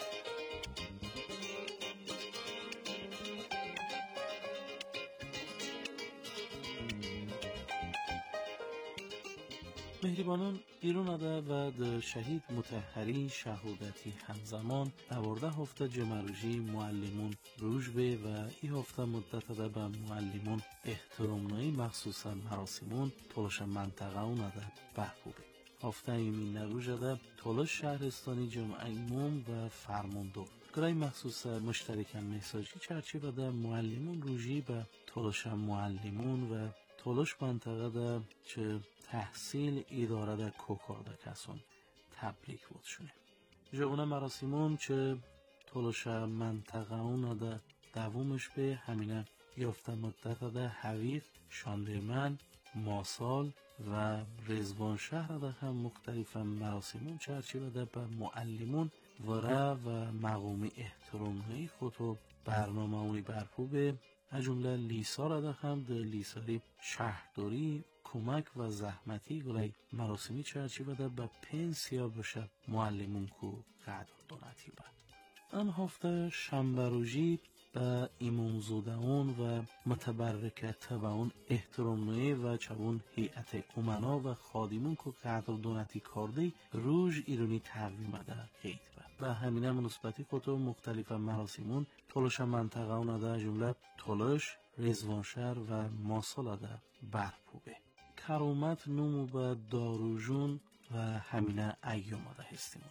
مهربانان ایران ده و ده شهید مطهری شهادتی همزمان 12 هفته جمروجی معلمون روش به و ای هفته مدت ده به معلمون احترامنایی مخصوصا مراسمون طولش منطقه اون ده برخوبه. هفته ایمین نروژ ده طولش شهرستانی جمعه ایموم و فرماندور گرای مخصوص مشترکن مساجی چرچه ده معلمون روژی به طولش معلمون و طولش منطقه ده چه تحصیل اداره ده کوکارده کسان تبریک بود شونه. جوانه مراسمون چه طولش منطقه اون ده دومش به همینه یافته مدت ده حویف شاندرمن ماسال و رزوان شهر ده هم مختلف مراسمون چرچه ده به معلمون وره و مقومی احترامهی خود و برنامه اونی برپوبه اجمله لیسا را ده هم ده لیساری شهرداری کمک و زحمتی گلای مراسمی چرچی بده به پنسیا بشه معلمون کو قدر دونتی بد. آن هفته شنبه روزی به امام زودهون و متبرکت و اون احترامنایی و چون هیئت امنا و خادمون کو قدر دونتی کرده روز ایرانی تقویم ده قید و همینه مناسبتی خودو مختلف مراسمون طولش منطقه اون ده جمله طولش رزوانشهر و ماسال ده برپوبه. کرامت نمو به داروژون و همینه ایام ده هستیمون.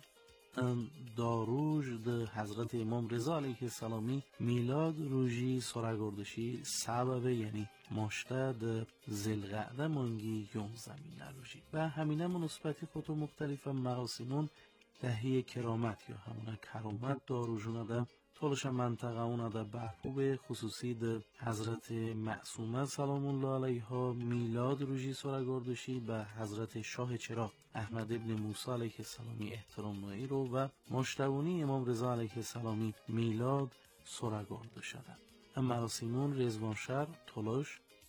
داروژ ده حضرت امام رضا علیه السلامی میلاد روژی سرگاردشی سبب یعنی مشته ده ذوالقعده مانگی یوم زمین روژی و همینه مناسبتی خودو مختلف مراسمون دهی کرامت یا همونه کرامت داروژون ده طولش منطقه اون ده برپوب خصوصی ده حضرت معصومه سلام الله علیها میلاد روژی سرگاردشی به حضرت شاه چراغ احمد ابن موسی علیه السلامی احترام رو و مشتبونی امام رضا علیه السلامی میلاد سرگارده شدن. مراسمون رزوانشهر طولش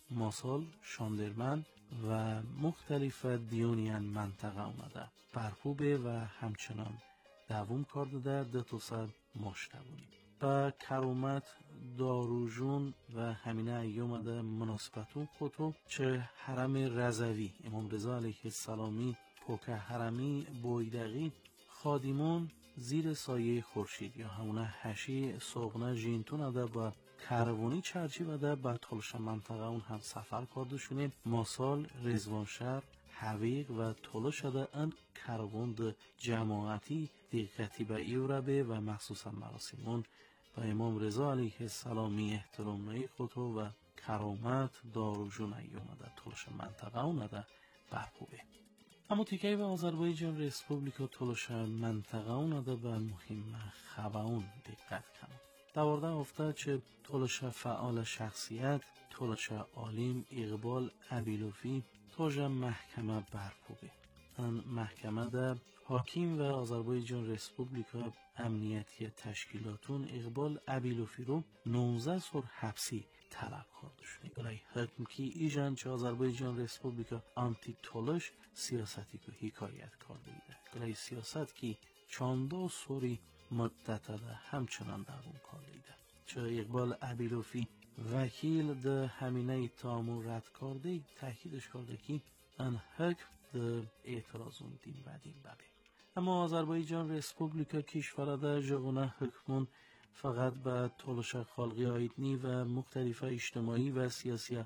ماسال شاندرمن و مختلف دیونیان منطقه اومده برپوبه و همچنان دوام کار داده دتوسر مشتبونی و کرومت داروجون و همینه ایوم ده مناسبتون خودو چه حرم رضوی امام رضا علیه السلامی پوکه حرمی بویدقی خادمون زیر سایه خورشید یا همونه هشی سوغنه جینتون ده با کروانی چرچی بده با طولش منطقه اون هم سفر کردشونیم ماسال رزوانشهر حویق و طولش ده ان کروان جماعتی دقتی به ایوربه و مخصوصا مراسمون و امام رضا علیه السلامی احترام نهی خودو و کرامت داروجون ایومده طولش منطقه اونده برپوبه اما تیکه به آذربایجان ریسپوبلیکا طولش منطقه اونده به مهم خباون دقت کنم دوارده افته چه طولش فعال شخصیت طولش عالم اقبال عبیلوفی طولش محکمه برپوبه ان محکمه ده حاکم و آذربایجان ریسپوبلیکا امنیتی تشکیلاتون اقبال عبیلوفی رو 19 سال حبسی طلب کردشونه گلای حکم کی ایجان چه آذربایجان ریسپوبلیکا آنتی طولش سیاستی که حکایت کرده ایده گلای سیاست کی چاندا سوری مدت ده همچنان دوام کرده ایده چه اقبال عبیلوفی وکیل ده همینه تامون رد کرده تاکیدش کرده کی ان حکم ده اعتراضون دین و دین ببه اما آذربایجان ریسپوبلیکا کشور ده جغونه حکمون فقط به طولش خلقی آیدنی و مختلف اجتماعی و سیاسی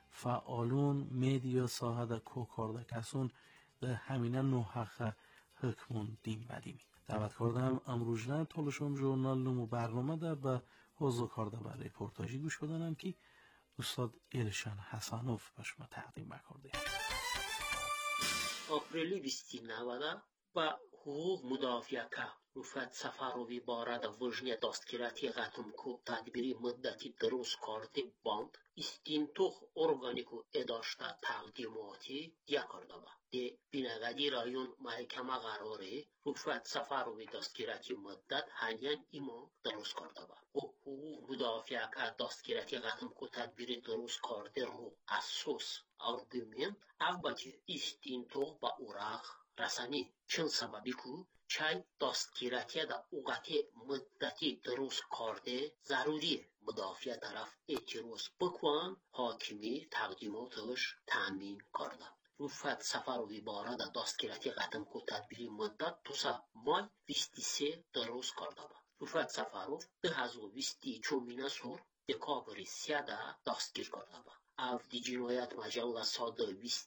فعالون میدیا ساحه ده کوکارده کسون ده همینه نوحق حکمون دین بدیمی دعوت کردم امروزنه طولشون جورنال نمو برنامه ده به حضور کرده به ریپورتاجی گوش بدنم که استاد ایلشان حسنوف باشما تقدیم بکرده آپریلی 2090 و حقوق مدافع رفعت سفروی بارد وجنی دستگیراتی قتم کو تدبیری مدتی درست کرده باند استینتوخ ارگانیکو اداشته تقدیماتی کرده با ده بینقدی رایون محکمه قراره رفعت سفروی دستگیراتی مدت هنیان ایما درست کرده با حقوق مدافع دستگیراتی قتم کو تدبیری درست کرده رو اساس آرگومنت البته استینتوخ با اوراق رسانی چون سببی کو چای دستگیراتی دا اوقتی مدتی درست کرده ضروری مدافع طرف اعتراض بکن حاکمی تقدیماتش تامین کرده رفعت سفروی باره دا دستگیراتی قدم کو تدبیری مدت توسا مای 23 درست کرده با رفعت سفروف 2024 سور دکابری 3 دا دستگیر کرده با او دی جنایت مجله ساده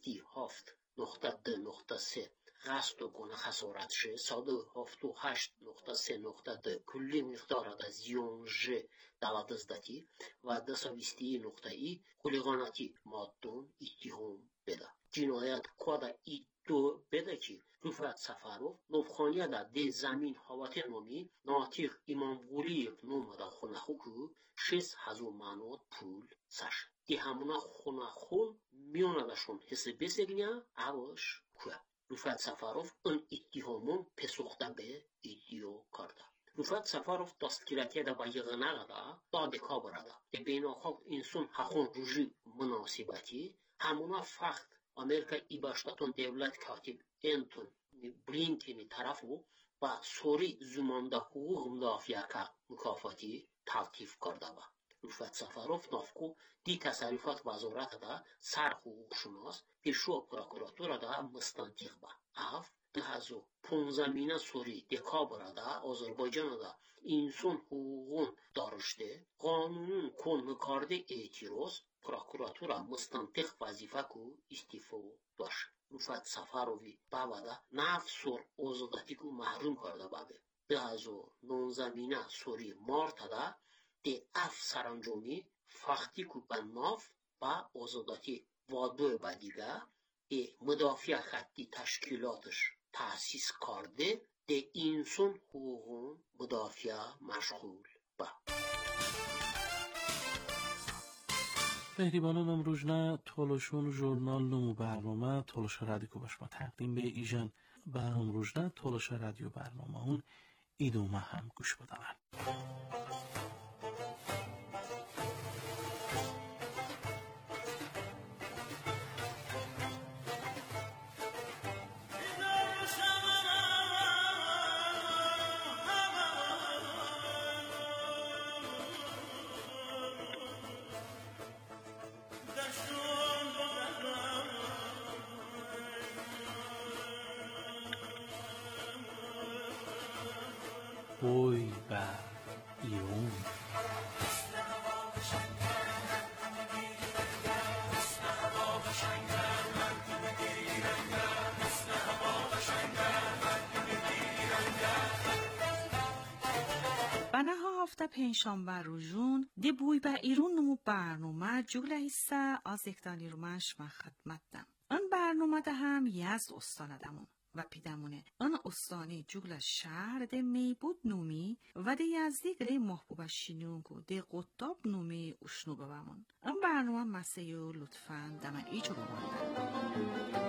27.2.3 قصد و گونه خسارتشه ساده 78.3.2 کلی مقدار دا زیونجه دلادزدتی و 220.ای خلیقانتی مادون اتهام بده جنایت کوادا ایدو بده که رفعت سفروف نوفخانیه دا ده زمین حوات نومی ناتیق امام ولی نوم دا خونه خوکو 6,000 منات پول ساشه دی همونا خونه خون میونه داشون حسی بسگنیا عوش کوه رفعت سفروف اون اتهامون پسوخته به ایدیو کرده رفعت سفروف دستگیراتی دا با یغنه دا دکا برده ده بیناخواب انسان حقون روژی مناسبتی همونا فقط امریکا ایباشتاتون دولت کاتب انتون بلینکینی طرفو با سوری زمانده حقوق مدافع که مکافاتی تلطیف کرده با رفعت سفروف نافکو دی تصریفات وزارت دا سر حقوق شناس پیشو پراکوراتور دا مستنطق با اف 2015 سوری دکابر دا آذربایجان دا انسان حقوقون دارشته قانونون کن کرده اعتراض پراکوراتور مستنطق وظیفه کو استیفو باشه رفعت سفروی باودا نفت سور آزادتی کو محروم کرده بابه 2019 سوری مارت دا ده اف سرانجامی فختی کو به ناف با آزادتی وادو بدیگه ده مدافع خطی تشکیلاتش تأسیس کرده ده انسان حقوقون مدافع مشغول با مهریبانان امروزنه طولشون جورنال نمو برنامه طولش رادیو باش ما تقدیم به ایجان به امروزنه طولش رادیو برنامه اون ایدومه هم گوش بدن توی و ایرون. Banaha hafta Penshanbar rojun de buy ba Irun numu barnoma jugla hissa az ektani rumash ma khidmatdam. An barnoma da ham Yazd ustanadamon و پیدمونه آن استانی جگل شهر ده میبود نومی و ده یزدی گره محبوب شینونگو ده قطاب نومی اشنو ببامون آن برنامه مسیو لطفاً دمن ایجو بباندن.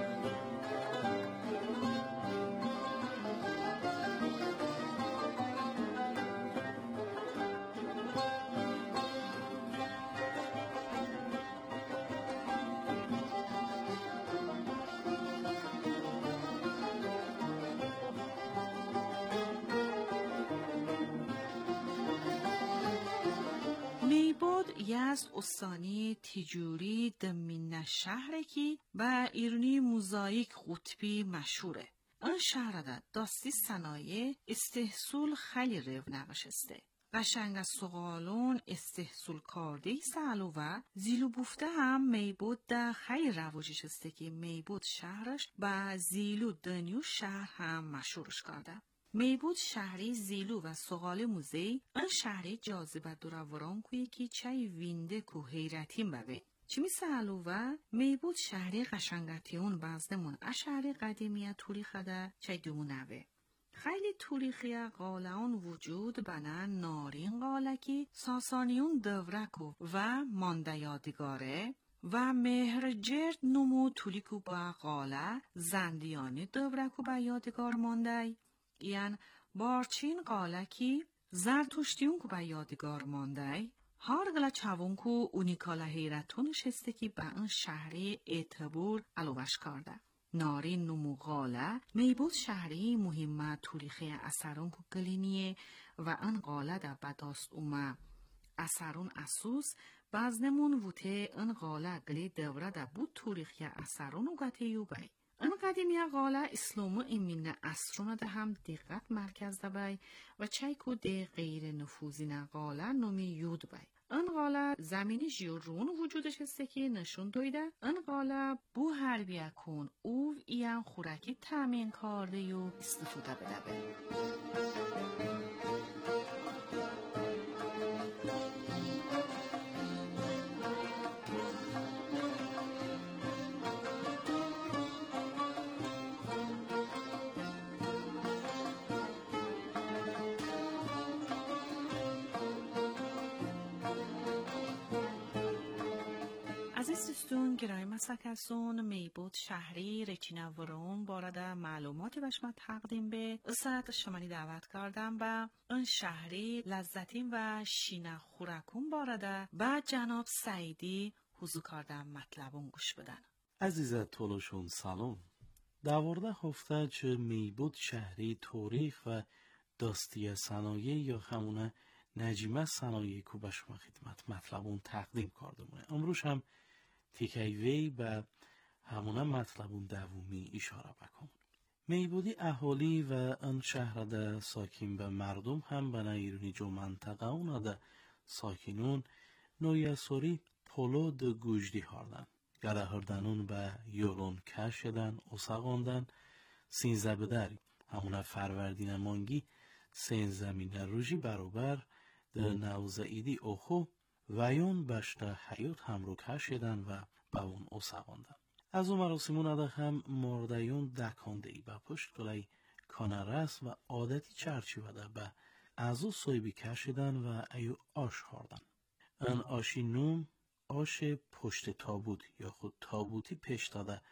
یزد استانی تیجوری دمین شهره کی و ایرانی موزاییک قطبی مشهوره. آن شهر ده داستی صنایع استحصول خیلی رو نقشسته. قشنگ از سقالون استحصول کارده سالو و زیلو بوفته هم میبود ده خیلی رواجش استه که میبود شهرش با زیلو دنیو شهر هم مشهورش کرده. میبود شهری زیلو و سقال موزی آن شهری جاذبه دوروران کوی که چای وینده کو حیرتیم ببین چی میسالو و میبود شهری قشنگتیون بازدمون اشهری قدیمیه توریخه ده چای دومونوه خیلی توریخیه قالهان وجود بنا نارین قالکی ساسانیون دورکو و مانده یادگاره و مهرجرد نمو تولیکو با قاله زندیانی دورکو با یادگار مانده یعنی بارچین قالکی زرتشتیون که به یادگار مانده هارگلا چاون که اونیکالا حیرتونش هسته که به اون شهری اعتبار علوش کرده. نارین نمو قاله میبود شهری مهمه توریخی اثرون که گلینیه و اون قاله ده بداست اومه اثرون اسوس بازنمون ووته اون قاله گلی دوره ده بود توریخی اثرون و گتیو بای. آن قدیمی قاله اسلامو امین اسرونه ده هم دقت مرکز ده بای و چایکو ده غیر نفوذی قاله نومی یود بای. آن قاله زمینی جیرون وجودش هسته که نشون دویده آن قاله بو حربیه کن او ایان خورکی تامین کرده و استفاده بده بای. عزیزستون گرای مسکسون میبود شهری رچینورون بارد معلوماتی بشما تقدیم به اصد شمانی دعوت کردم و اون شهری لذتین و شینه خورکون بارد و جناب سعیدی حضور کردم مطلبون گوش بدن. عزیزت طولشون سلام. دوارده هفته چه میبود شهری تاریخ و داستی صنایع یا همونه نجیمه صنایع کو به شما خدمت مطلبون تقدیم کردمونه. امروز هم تیکیوی به همونه مطلبون دومی اشاره بکن. میبودی اهالی و ان شهر ده ساکن به مردم هم به ایرانی جو منطقه اونا ده ساکنون نویسوری پولو ده گوجدی هردن. گره هردنون به یولون کشیدن اصاقاندن سینزه بداری. همونه فروردین مانگی سینزمین روژی برابر ده نوزه ایدی اوخو و یون بشته حیوت هم رو کشیدن و با اون اصاقاندن. از اون مراسمون ده هم مردیون دکانده ای با پشت کلای کانرس و عادتی چرچیوه ده به از او سویبی کشیدن و ایو آش خوردن. ان آشی نوم آش پشت تابوت یا خود تابوتی پیش داده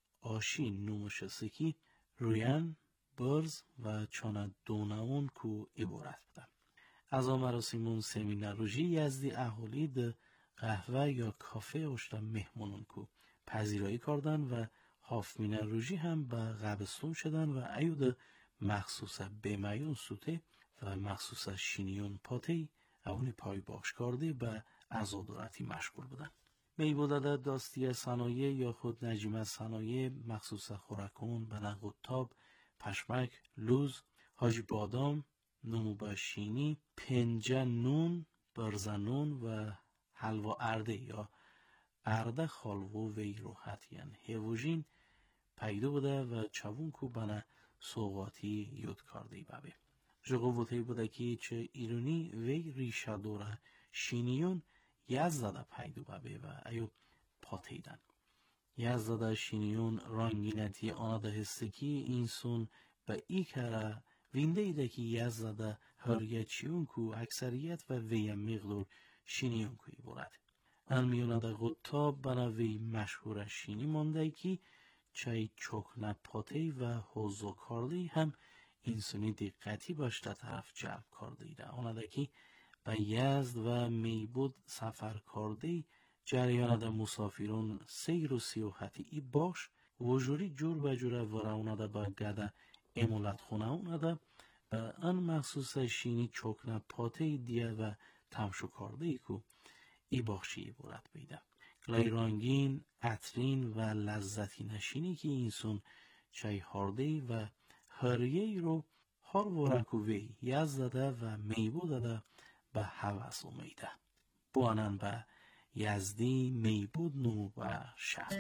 آشی نومش سکی رویان برز و چانه دوناون کو عبارت بودن. از آن مراسمون سمیناروژی یزدی اهالی ده قهوه یا کافه اشتا مهمونون کو پذیرایی کردن و هافمیناروژی هم به غبستون شدن و ایو ده مخصوص بیمیون سوته و مخصوص شینیون پاتی اونی پای باش کرده به عزادارتی مشغول بودن. میبوده داستی صنایع یا خود نجیمه صنایع مخصوص خورکون، بنق و تاب، پشمک، لوز، حاجی بادام، نمو باشینی پنجه نون برزنون و حلوا ارده یا ارده خالوو وی روحت یعنی هیوژین پیدا بوده و چوون کو بنا سوغاتی یود کارده بابه. جغووتی بوده که چه ایرونی وی ریشه دوره شینیون یزده پیدا بابه و ایو پاتیدن. یزده شینیون رنگینتی آنده هستکی اینسون به ای کاره وینده ایده که یزده هرگه چیون کو اکثریت و وی مقدور شینیون کوی برد. میونه ده غطاب بناوی مشهور شینی مانده که چای چوکنه پاتی و حوزو کارده هم اینسونی دقتی باشده طرف جلب کرده ایده. آنده که به یزد و میبود سفر کرده جریان ده مسافرون سیر و سیاحتی ای باش وجوری جور به جوره ورونه ده با گده امولت خونه اونه ده ان مخصوص شینی چوکنه پاتی دیه و تمشو کرده ای که ای باخشی برد بیده. گلای رنگین، عطرین و لذتی نشینی که اینسون چای هارده و هریه رو هر ورکوی یزده و میبو داده به حوث امیده. بوانن به یزدی میبود نو و شهر.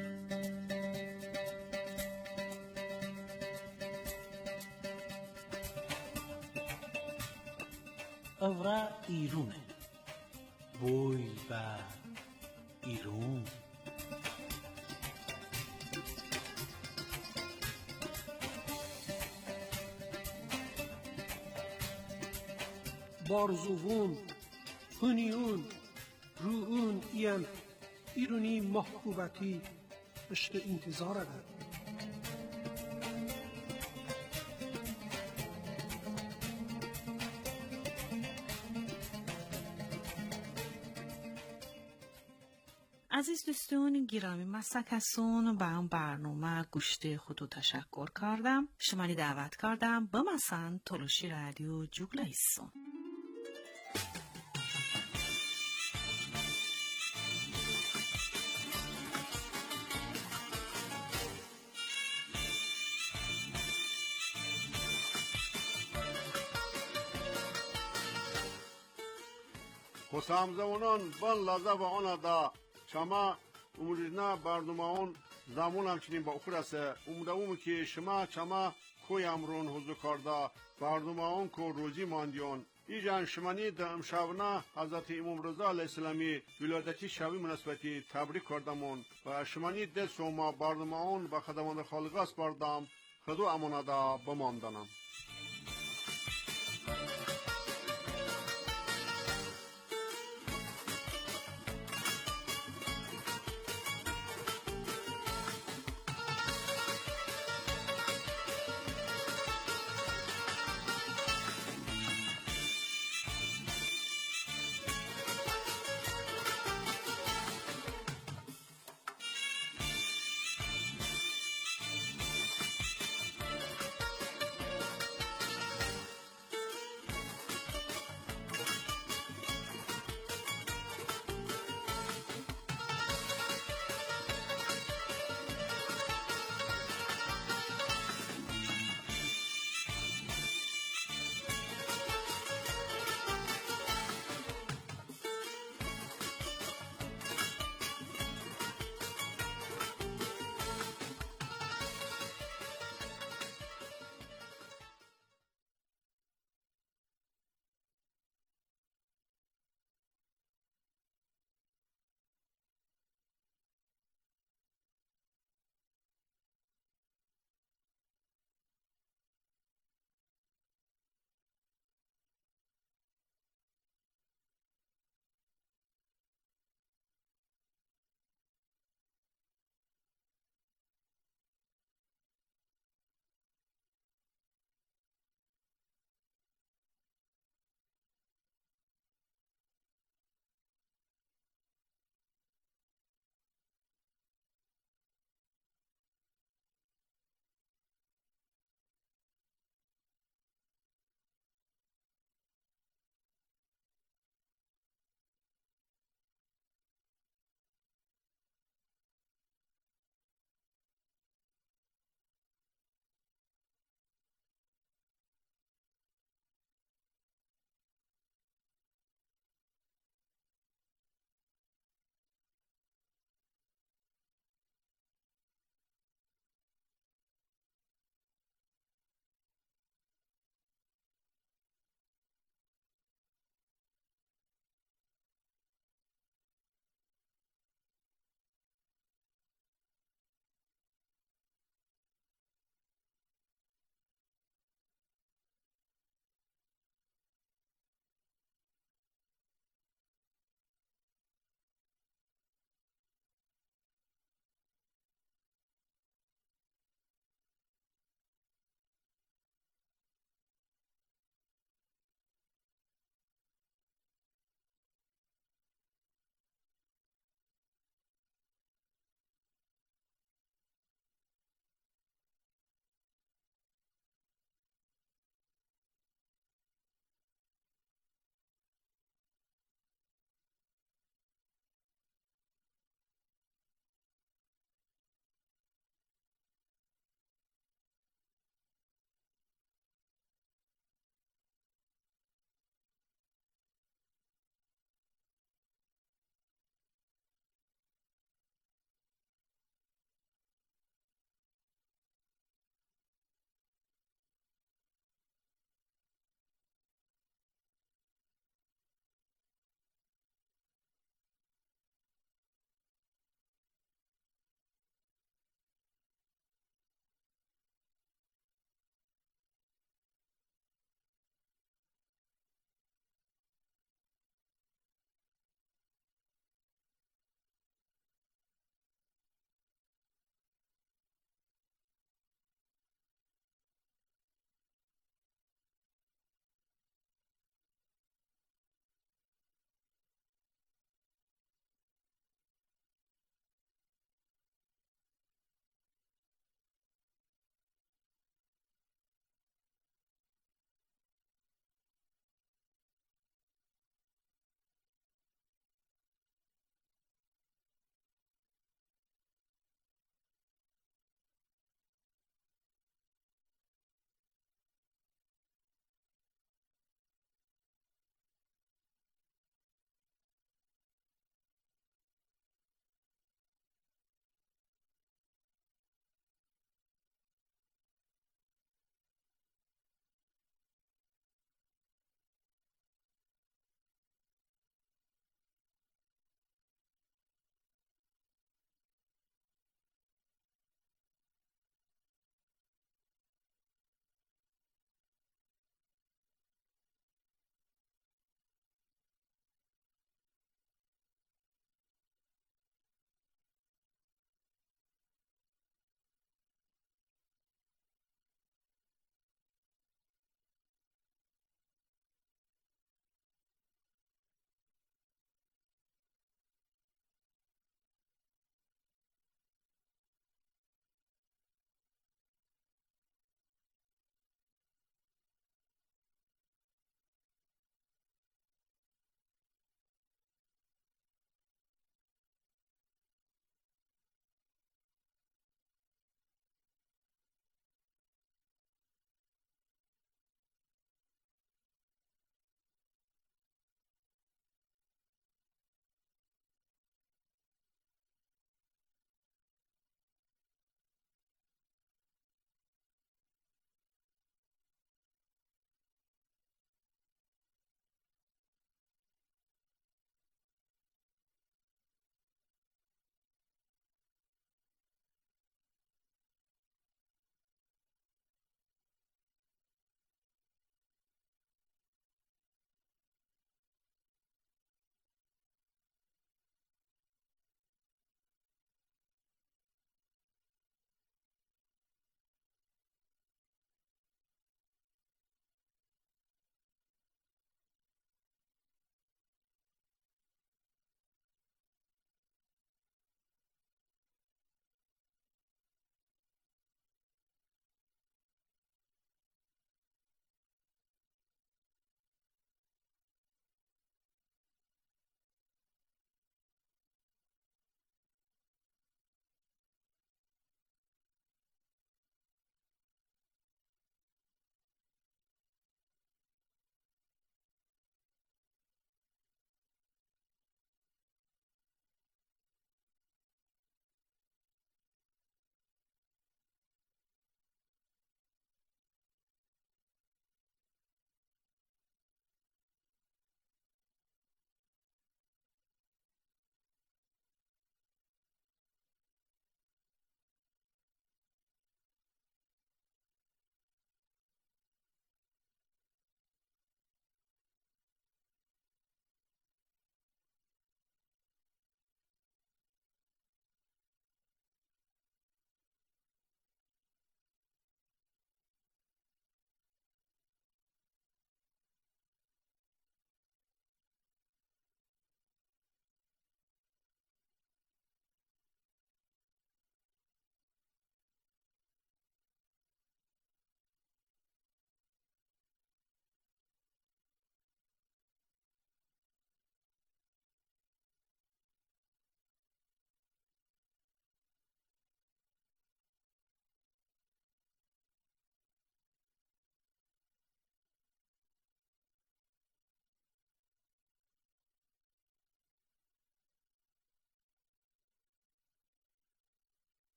اورا ایرونه بوی و ایرون بارزوون هنیون روون این ایرونی محبوبتی اشت انتظار ده. عزیز دوستان گرامی مسکسون به اون برنامه گوشت خودو تشکر کردم. شمانی دعوت کردم به مثلا تلوشی رادیو جوگلایسون. خسامزمونان بان لازه و آنه دا شما امروزنا برنامه زمان همچنین با اخرسه امودمون که شما کوی امرون حضور کرده برنامه که روزی ماندیون ایجان شمانی دا امشابنا حضرت امام رضا علیه السلامی ولادتی شوی مناسبتی تبریک کردمون و شمانی ده سوما برنامه با خدمات خالقاس بردم خدو امانه دا بماندنم.